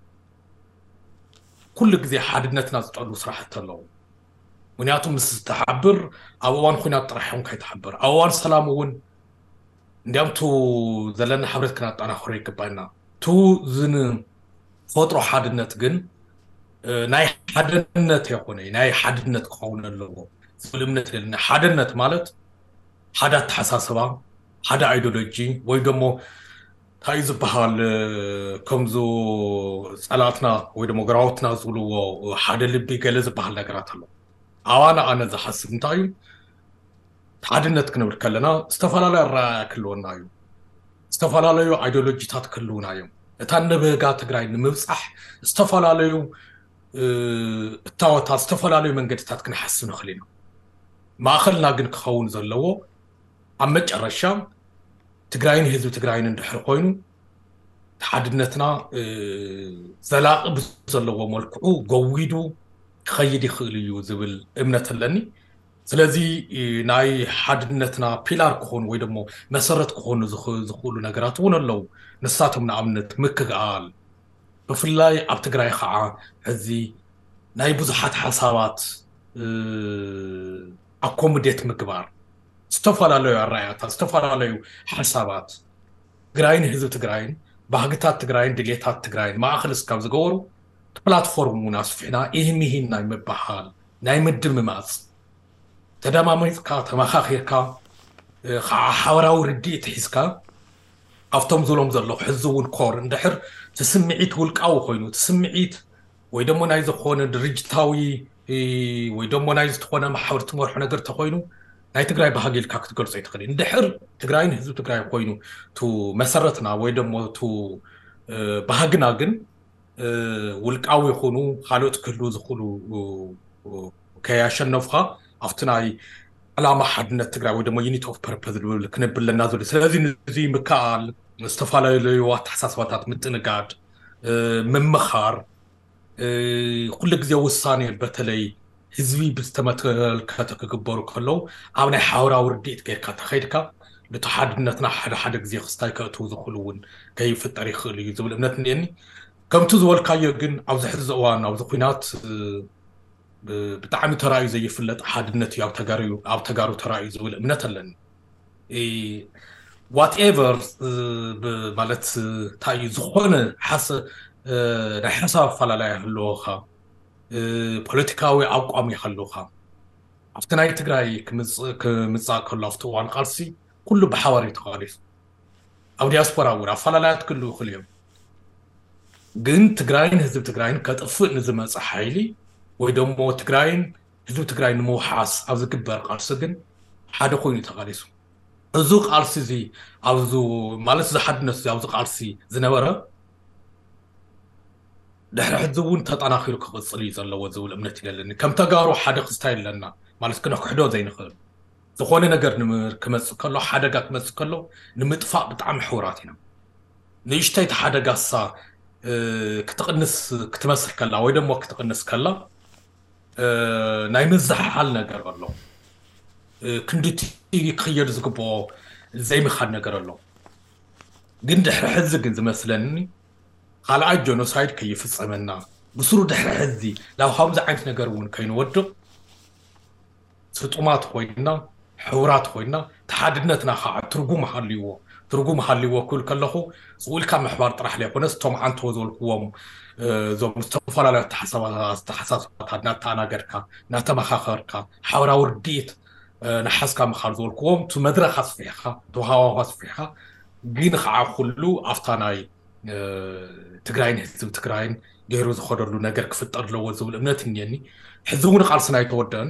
P: ኩሉ ግዜ ሓድነትና ዝጠልቡ ስራሕቲ ኣለዉ ምክንያቱ ምስ ዝተሓብር ኣብ እዋን ኩናት ጥራሕ እውን ከይተሓብር ኣብ እዋን ሰላም እውን እንዲያምቱ ዘለና ሕብረት ክናጠናኽሮ ይግባአና ቱ ዝንፈጥሮ ሓድነት ግን ናይ ሓድነት ይኹን ናይ ሓድነት ክኸውን ኣለዎ ዝብል እምነት ኣለኒ ሓድነት ማለት ሓደ ኣተሓሳስባ ሓደ ኣይዲዮሎጂ ወይ ደሞ እንታይ ዝበሃል ከምዙ ፀላእትና ወይ ደሞ ግራውትና ዝብልዎ ሓደ ልቢ ገለ ዝበሃል ነገራት ኣሎ ኣዋና ኣነ ዝሓስብ እንታይ እዩ ሓድነት ክንብል ከለና ዝተፈላለዩ ኣረኣእያ ክህልወና እዩ ዝተፈላለዩ ኣይዲዮሎጂታት ክህልውና እዮም እታ ንብህጋ ትግራይ ንምብፃሕ ዝተፈላለዩ እታወታት ዝተፈላለዩ መንገድታት ክንሓስብ ንኽእል ኢና ማእኸልና ግን ክኸውን ዘለዎ ኣብ መጨረሻ ትግራይን ህዝቢ ትግራይን እንድሕር ኮይኑ ሓድነትና ዘላቒ ብዘለዎ መልክዑ ገዊዱ ክኸይድ ይኽእል እዩ ዝብል እምነት ኣለኒ ስለዚህ ናይ ሓድነትና ፒላር ክኾኑ ወይ ደሞ መሰረት ክኾኑ ዝኽእሉ ነገራት እውን ኣለዉ ንሳቶም ንኣብነት ምክግኣል ብፍላይ ኣብ ትግራይ ከዓ ሕዚ ናይ ብዙሓት ሓሳባት ኣኮሞዴት ምግባር ዝተፈላለዩ ኣራእያታት ዝተፈላለዩ ሓሳባት ትግራይን ህዝቢ ትግራይን ባህግታት ትግራይን ድሌታት ትግራይን ማእኸል እስካብ ዝገበሩ ፕላትፎርም እውን ኣስፊሕና ይህን ናይ ምባሃል ናይ ምድምማፅ ተደማሚፅካ ተመኻኺርካ ከዓ ሓበራዊ ርድኢት ሒዝካ ኣብቶም ዝብሎም ዘለዉ ሕዚ እውን ኮር እንድሕር ትስምዒት ውልቃዊ ኮይኑ ትስምዒት ወይ ደሞ ናይ ዝኾነ ድርጅታዊ ወይ ደሞ ናይ ዝኾነ ማሕበር ትመርሑ ነገር ተኮይኑ ናይ ትግራይ ባህጊ ኢልካ ክትገልጾ ይትኽእል እንድሕር ትግራይን ህዝቢ ትግራይ ኮይኑ ቱ መሰረትና ወይ ደሞ ቱ ባህግና ግን ውልቃዊ ይኹኑ ካልኦት ክህሉ ዝኽእሉ ከያሸነፍካ ኣብቲ ናይ ዕላማ ሓድነት ትግራይ ወይ ደሞ ዩኒት ኦፍ ፐርፐዝ ዝብል ክንብለና ዘሎ ስለዚ እዚ ምክኣል ዝተፈላለዩ ኣተሓሳስባታት ምጥንጋድ ምምኻር ኩሉ ግዜ ውሳኔ በተለይ ህዝቢ ብዝተመተልከተ ክግበሩ ከለዉ ኣብ ናይ ሓበራዊ ርድኢት ጌርካ ተኸይድካ ነቲ ሓድነትና ሓደ ግዜ ክስታይ ከእትዉ ዝኽእሉ እውን ከይፍጠር ይኽእል እዩ ዝብል እምነት እኒአኒ ከምቲ ዝበልካዮ ግን ኣብዚ ሕዚ እዋን ኣብዚ ኩናት ብጣዕሚ ተራእዩ ዘይፍለጥ ሓድነት እዩ ኣብ ተጋሩ ተራእዩ ዝብል እምነት ኣለኒ ዋትኤቨር ማለት እንታይ እዩ ዝኾነ ናይ ሓሳብ ኣፈላላይ ኣለዎኻ ፖለቲካዊ ኣቋም ይኸለውኻ ኣብቲ ናይ ትግራይ ክምፃእ ከሎ ኣብቲ እዋን ቃልሲ ኩሉ ብሓባር እዩ ተቃሊሱ ኣብ ዲያስፖራ እውን ኣፈላላያት ክህሉ ይኽእሉ እዮም ግን ትግራይን ህዝቢ ትግራይን ከጥፍእ ንዝመፀ ሓይሊ ወይ ደሞ ትግራይን ህዝቢ ትግራይ ንምውሓስ ኣብ ዝግበር ቃልሲ ግን ሓደ ኮይኑ ተቃሊሱ እዚ ቃልሲ እዚ ኣብዚ ማለት ዝሓድነት ኣብዚ ቃልሲ ዝነበረ ድሕሪ ሕዚ እውን ተጠናኺሩ ክቕፅል እዩ ዘለዎ ዝብል እምነት ይለለኒ ከም ተጋሩ ሓደ ክስታይ ኣለና ማለት ክነክሕዶ ዘይንኽእል ዝኾነ ነገር ክመፅእ ከሎ ሓደጋ ክመፅእ ከሎ ንምጥፋእ ብጣዕሚ ሕውራት ኢና ንእሽተይቲ ሓደጋሳ ክትቕንስ ክትመስል ከላ ወይ ደሞ ክትቕንስ ከላ ናይ ምዝሓል ነገር ኣሎ ክንድቲ ክኽየድ ዝግብኦ ዘይምኻድ ነገር ኣሎ ግን ድሕሪ ሕዚ ግን ዝመስለኒ ካልኣይ ጆኖሳይድ ከይፍፀመና ብስሩ ድሕሪ ሕዚ ናብ ከምዚ ዓይነት ነገር እውን ከይንወድቕ ስጡማት ኮይና ሕውራት ኮይና ተሓድነትና ከዓ ትርጉም ሃልይዎ ክብል ከለኹ ዝውኢልካ ምሕባር ጥራሕ ዘይኮነስ እቶም ዓንተዎ ዝበልክዎም እዞም ዝተፈላለዩ ኣተሓሳስባታት እናተኣናገድካ እናተመኻኸርካ ሓበራዊ ርድኢት ናሓስካ ምኻር ዝበልክዎም እቲ መድረኽ ኣስፊሕካ እቲ ሃዋህው ኣስፊሕካ ግን ከዓ ኩሉ ኣብታ ናይ ትግራይን ህዝቢ ትግራይን ገይሩ ዝኸደሉ ነገር ክፍጠር ኣለዎ ዝብል እምነት እኒአኒ ሕዚ እውን ቃልስና ኣይተወድአን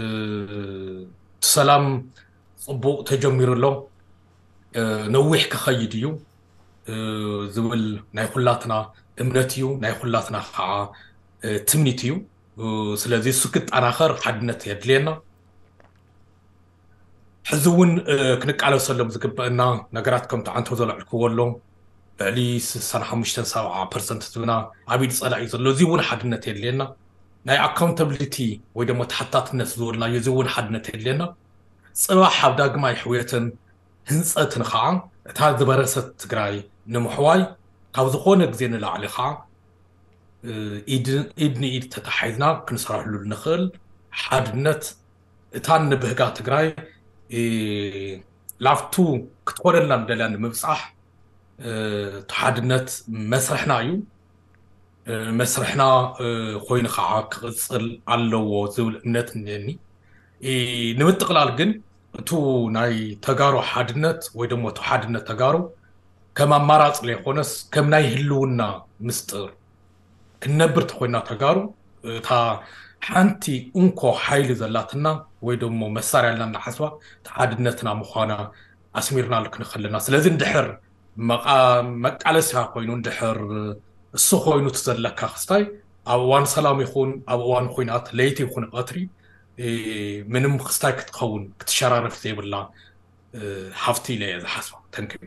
P: ሰላም ፅቡቕ ተጀሚሩ ኣሎ ነዊሕ ክኸይድ እዩ ዝብል ናይ ኩላትና እምነት እዩ ናይ ኩላትና ከዓ ትምኒት እዩ ስለዚ እሱ ክጠናኸር ሓድነት የድልየና ሕዚ እውን ክንቃለሰሎም ዝግበአና ነገራት ከምቲ ዓንቶ ዘልዕልክዎ ኣሎ ልዕሊ 65-70% ዝብና ኣብ ኢድ ፀላእ እዩ ዘሎ እዚ እውን ሓድነት የድልየና ናይ ኣካውንታብሊቲ ወይ ደሞ ተሓታትነት ዝብልናዮ እዚ እውን ሓድነት የድልየና ፅባሕ ኣብ ዳግማይ ሕውየትን ህንፀትን ከዓ እታ ዝበረሰት ትግራይ ንምሕዋይ ካብ ዝኾነ ግዜ ንላዕሊ ከዓ ኢድ ንኢድ ተተሓሒዝና ክንሰርሐሉ ንኽእል ሓድነት እታ ንብህጋ ትግራይ ላፍቱ ክትኮነላ ንደልያ ንምብፃሕ ተሓድነት መስርሕና እዩ መስርሕና ኮይኑ ከዓ ክቕፅል ኣለዎ ዝብል እምነት እኒአኒ ንምጥቕላል ግን እቱ ናይ ተጋሩ ሓድነት ወይ ደሞ እቱ ሓድነት ተጋሩ ከም ኣማራፂ ዘይኮነስ ከም ናይ ህልውና ምስጥር ክንነብር ተኮይና ተጋሩ እታ ሓንቲ እንኮ ሓይሊ ዘላትና ወይ ደሞ መሳርያ ኣለና እናሓስባ ተሓድነትና ምዃና ኣስሚርና ክንኽእለና ስለዚ እንድሕር መቃለስያ ኮይኑ እንድሕር እሱ ኮይኑ ትዘለካ ክስታይ ኣብ እዋን ሰላም ይኹን ኣብ እዋን ኩናት ለይቲ ይኹን ቀትሪ ምንም ክስታይ ክትኸውን ክትሸራረፍ ዘይብላ ሃፍቲ ኢለ እየ ዝሓስባ ተንክብ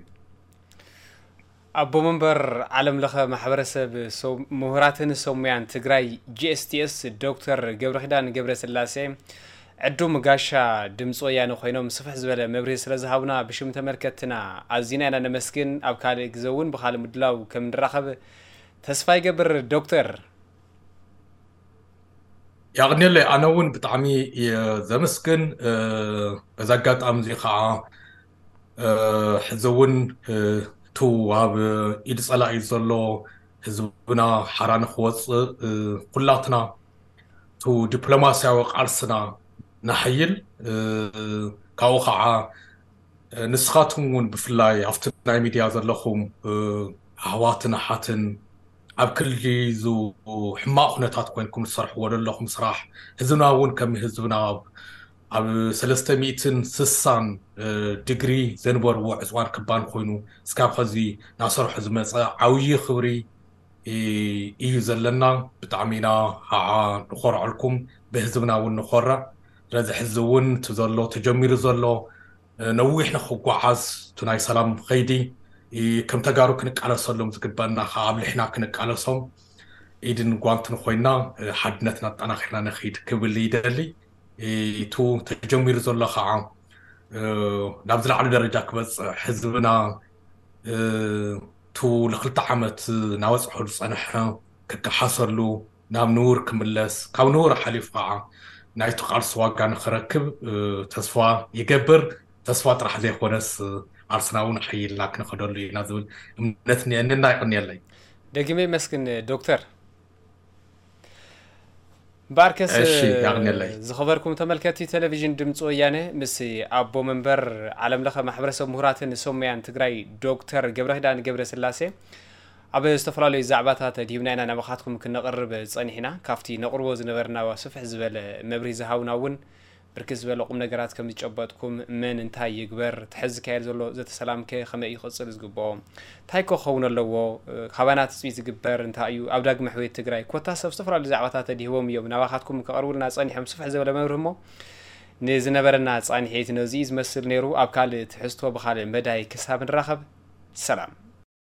O: ኣቦ መንበር ዓለም ለኸ ማሕበረሰብ ምሁራትን ሰሙያን ትግራይ GSTS ዶክተር ገብረኪዳን ገብረስላሴ عدوم غاشا دمص ويانو خوينوم سفح زبله مبري سلازهاونا بشم تملكتنا ازينا انا نمسكن اب كالي غزون بخال مدلاو كم نراخب تسفاي قبر دكتور
P: يعني اللي انا ون بطعمي زمسكن بزاقات امزي خا حزون تو اب يدصلا يزلو حزبنا حران خوص كلاتنا تو دبلوماسيا وقالسنا نحيل كاو خا نسخاتهم بفلاي افتنا ميديا زلخم هواتنا حاتن اب كل زو حما خناتات كوينكم تصرح ولا لكم صراح هزنا ون كم هزنا اب 360 ديجري زنبر وعزوان كبان خوينو سكاب خزي ناصر حزمه عوي خبري إيه زلنا بتعمينا ها نخور عليكم بهزبنا ونخورة رز حزون تزلو تجمير زلو نويح نخوق وعز تناي سلام خيدي كم تجارو كنك على صلهم زكبنا خابل إحنا كنك على صم إيدن قوانت نخوينا حدنتنا أنا خلنا نخيد كبل يدلي تو تجمير زلو خا نبذل على درجة بس حزبنا تو لخلت عمت ناوز حرص أنا حنا كحصر له نام نور كملس كاو نور حليف قاعة نايتو قال سواق كان خركب تصفى يكبر تصفى راح زي خونس عرسناون حي لكن خدوا لي نازل نتني أننا يقني لي
O: دقيمي مسكن دكتور باركس زخبركم تملكتي تلفزيون دمص ويانه مسي ابو منبر عالم لخ محبرسب مهراتن سوميان تግራይ ዶክተር ገብረህዳን ገብረስላሴ ኣብ ዝተፈላለዩ ዛዕባታት ዲብና ኢና ናባኻትኩም ክንቀርብ ጸኒሕና ካፍቲ ነቅርቦ ዝነበርና ወስፍሕ ዝበለ መብሪ ዝሃውናውን ብርክስ ዝበለ ቁም ነገራት ከም ዝጨበጥኩም ምን እንታይ ይግበር ትሕዝ ካይል ዘሎ ዘተሰላምከ ከመይ ይቕጽል ዝግብኦ ታይኮ ኸውን ኣለዎ ካባናት ጽቢ ዝግበር እንታይ እዩ ኣብ ዳግመ ሕወት ትግራይ ኮታ ሰብ ዝተፈላለዩ ዛዕባታት ዲህቦም እዮም ናባኻትኩም ከቀርቡልና ጸኒሖም ስፍሕ ዝበለ መብርህሞ ንዝነበረና ጸኒሕት ነዚ ዝመስል ነይሩ ኣብ ካልእ ትሕዝቶ ብኻልእ መዳይ ክሳብ ንራኸብ ሰላም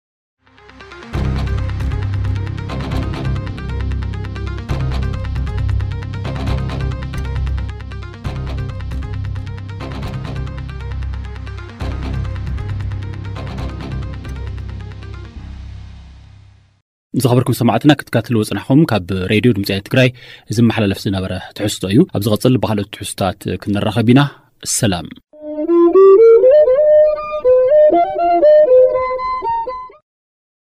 A: زخبركم سمعتنا كتكاتلو صنحكم كاب راديو دمص تግራይ زم محللف زنبره تحسطو እዩ ኣብ ዝቀጽል بحالت تحسطات كنرخبينا السلام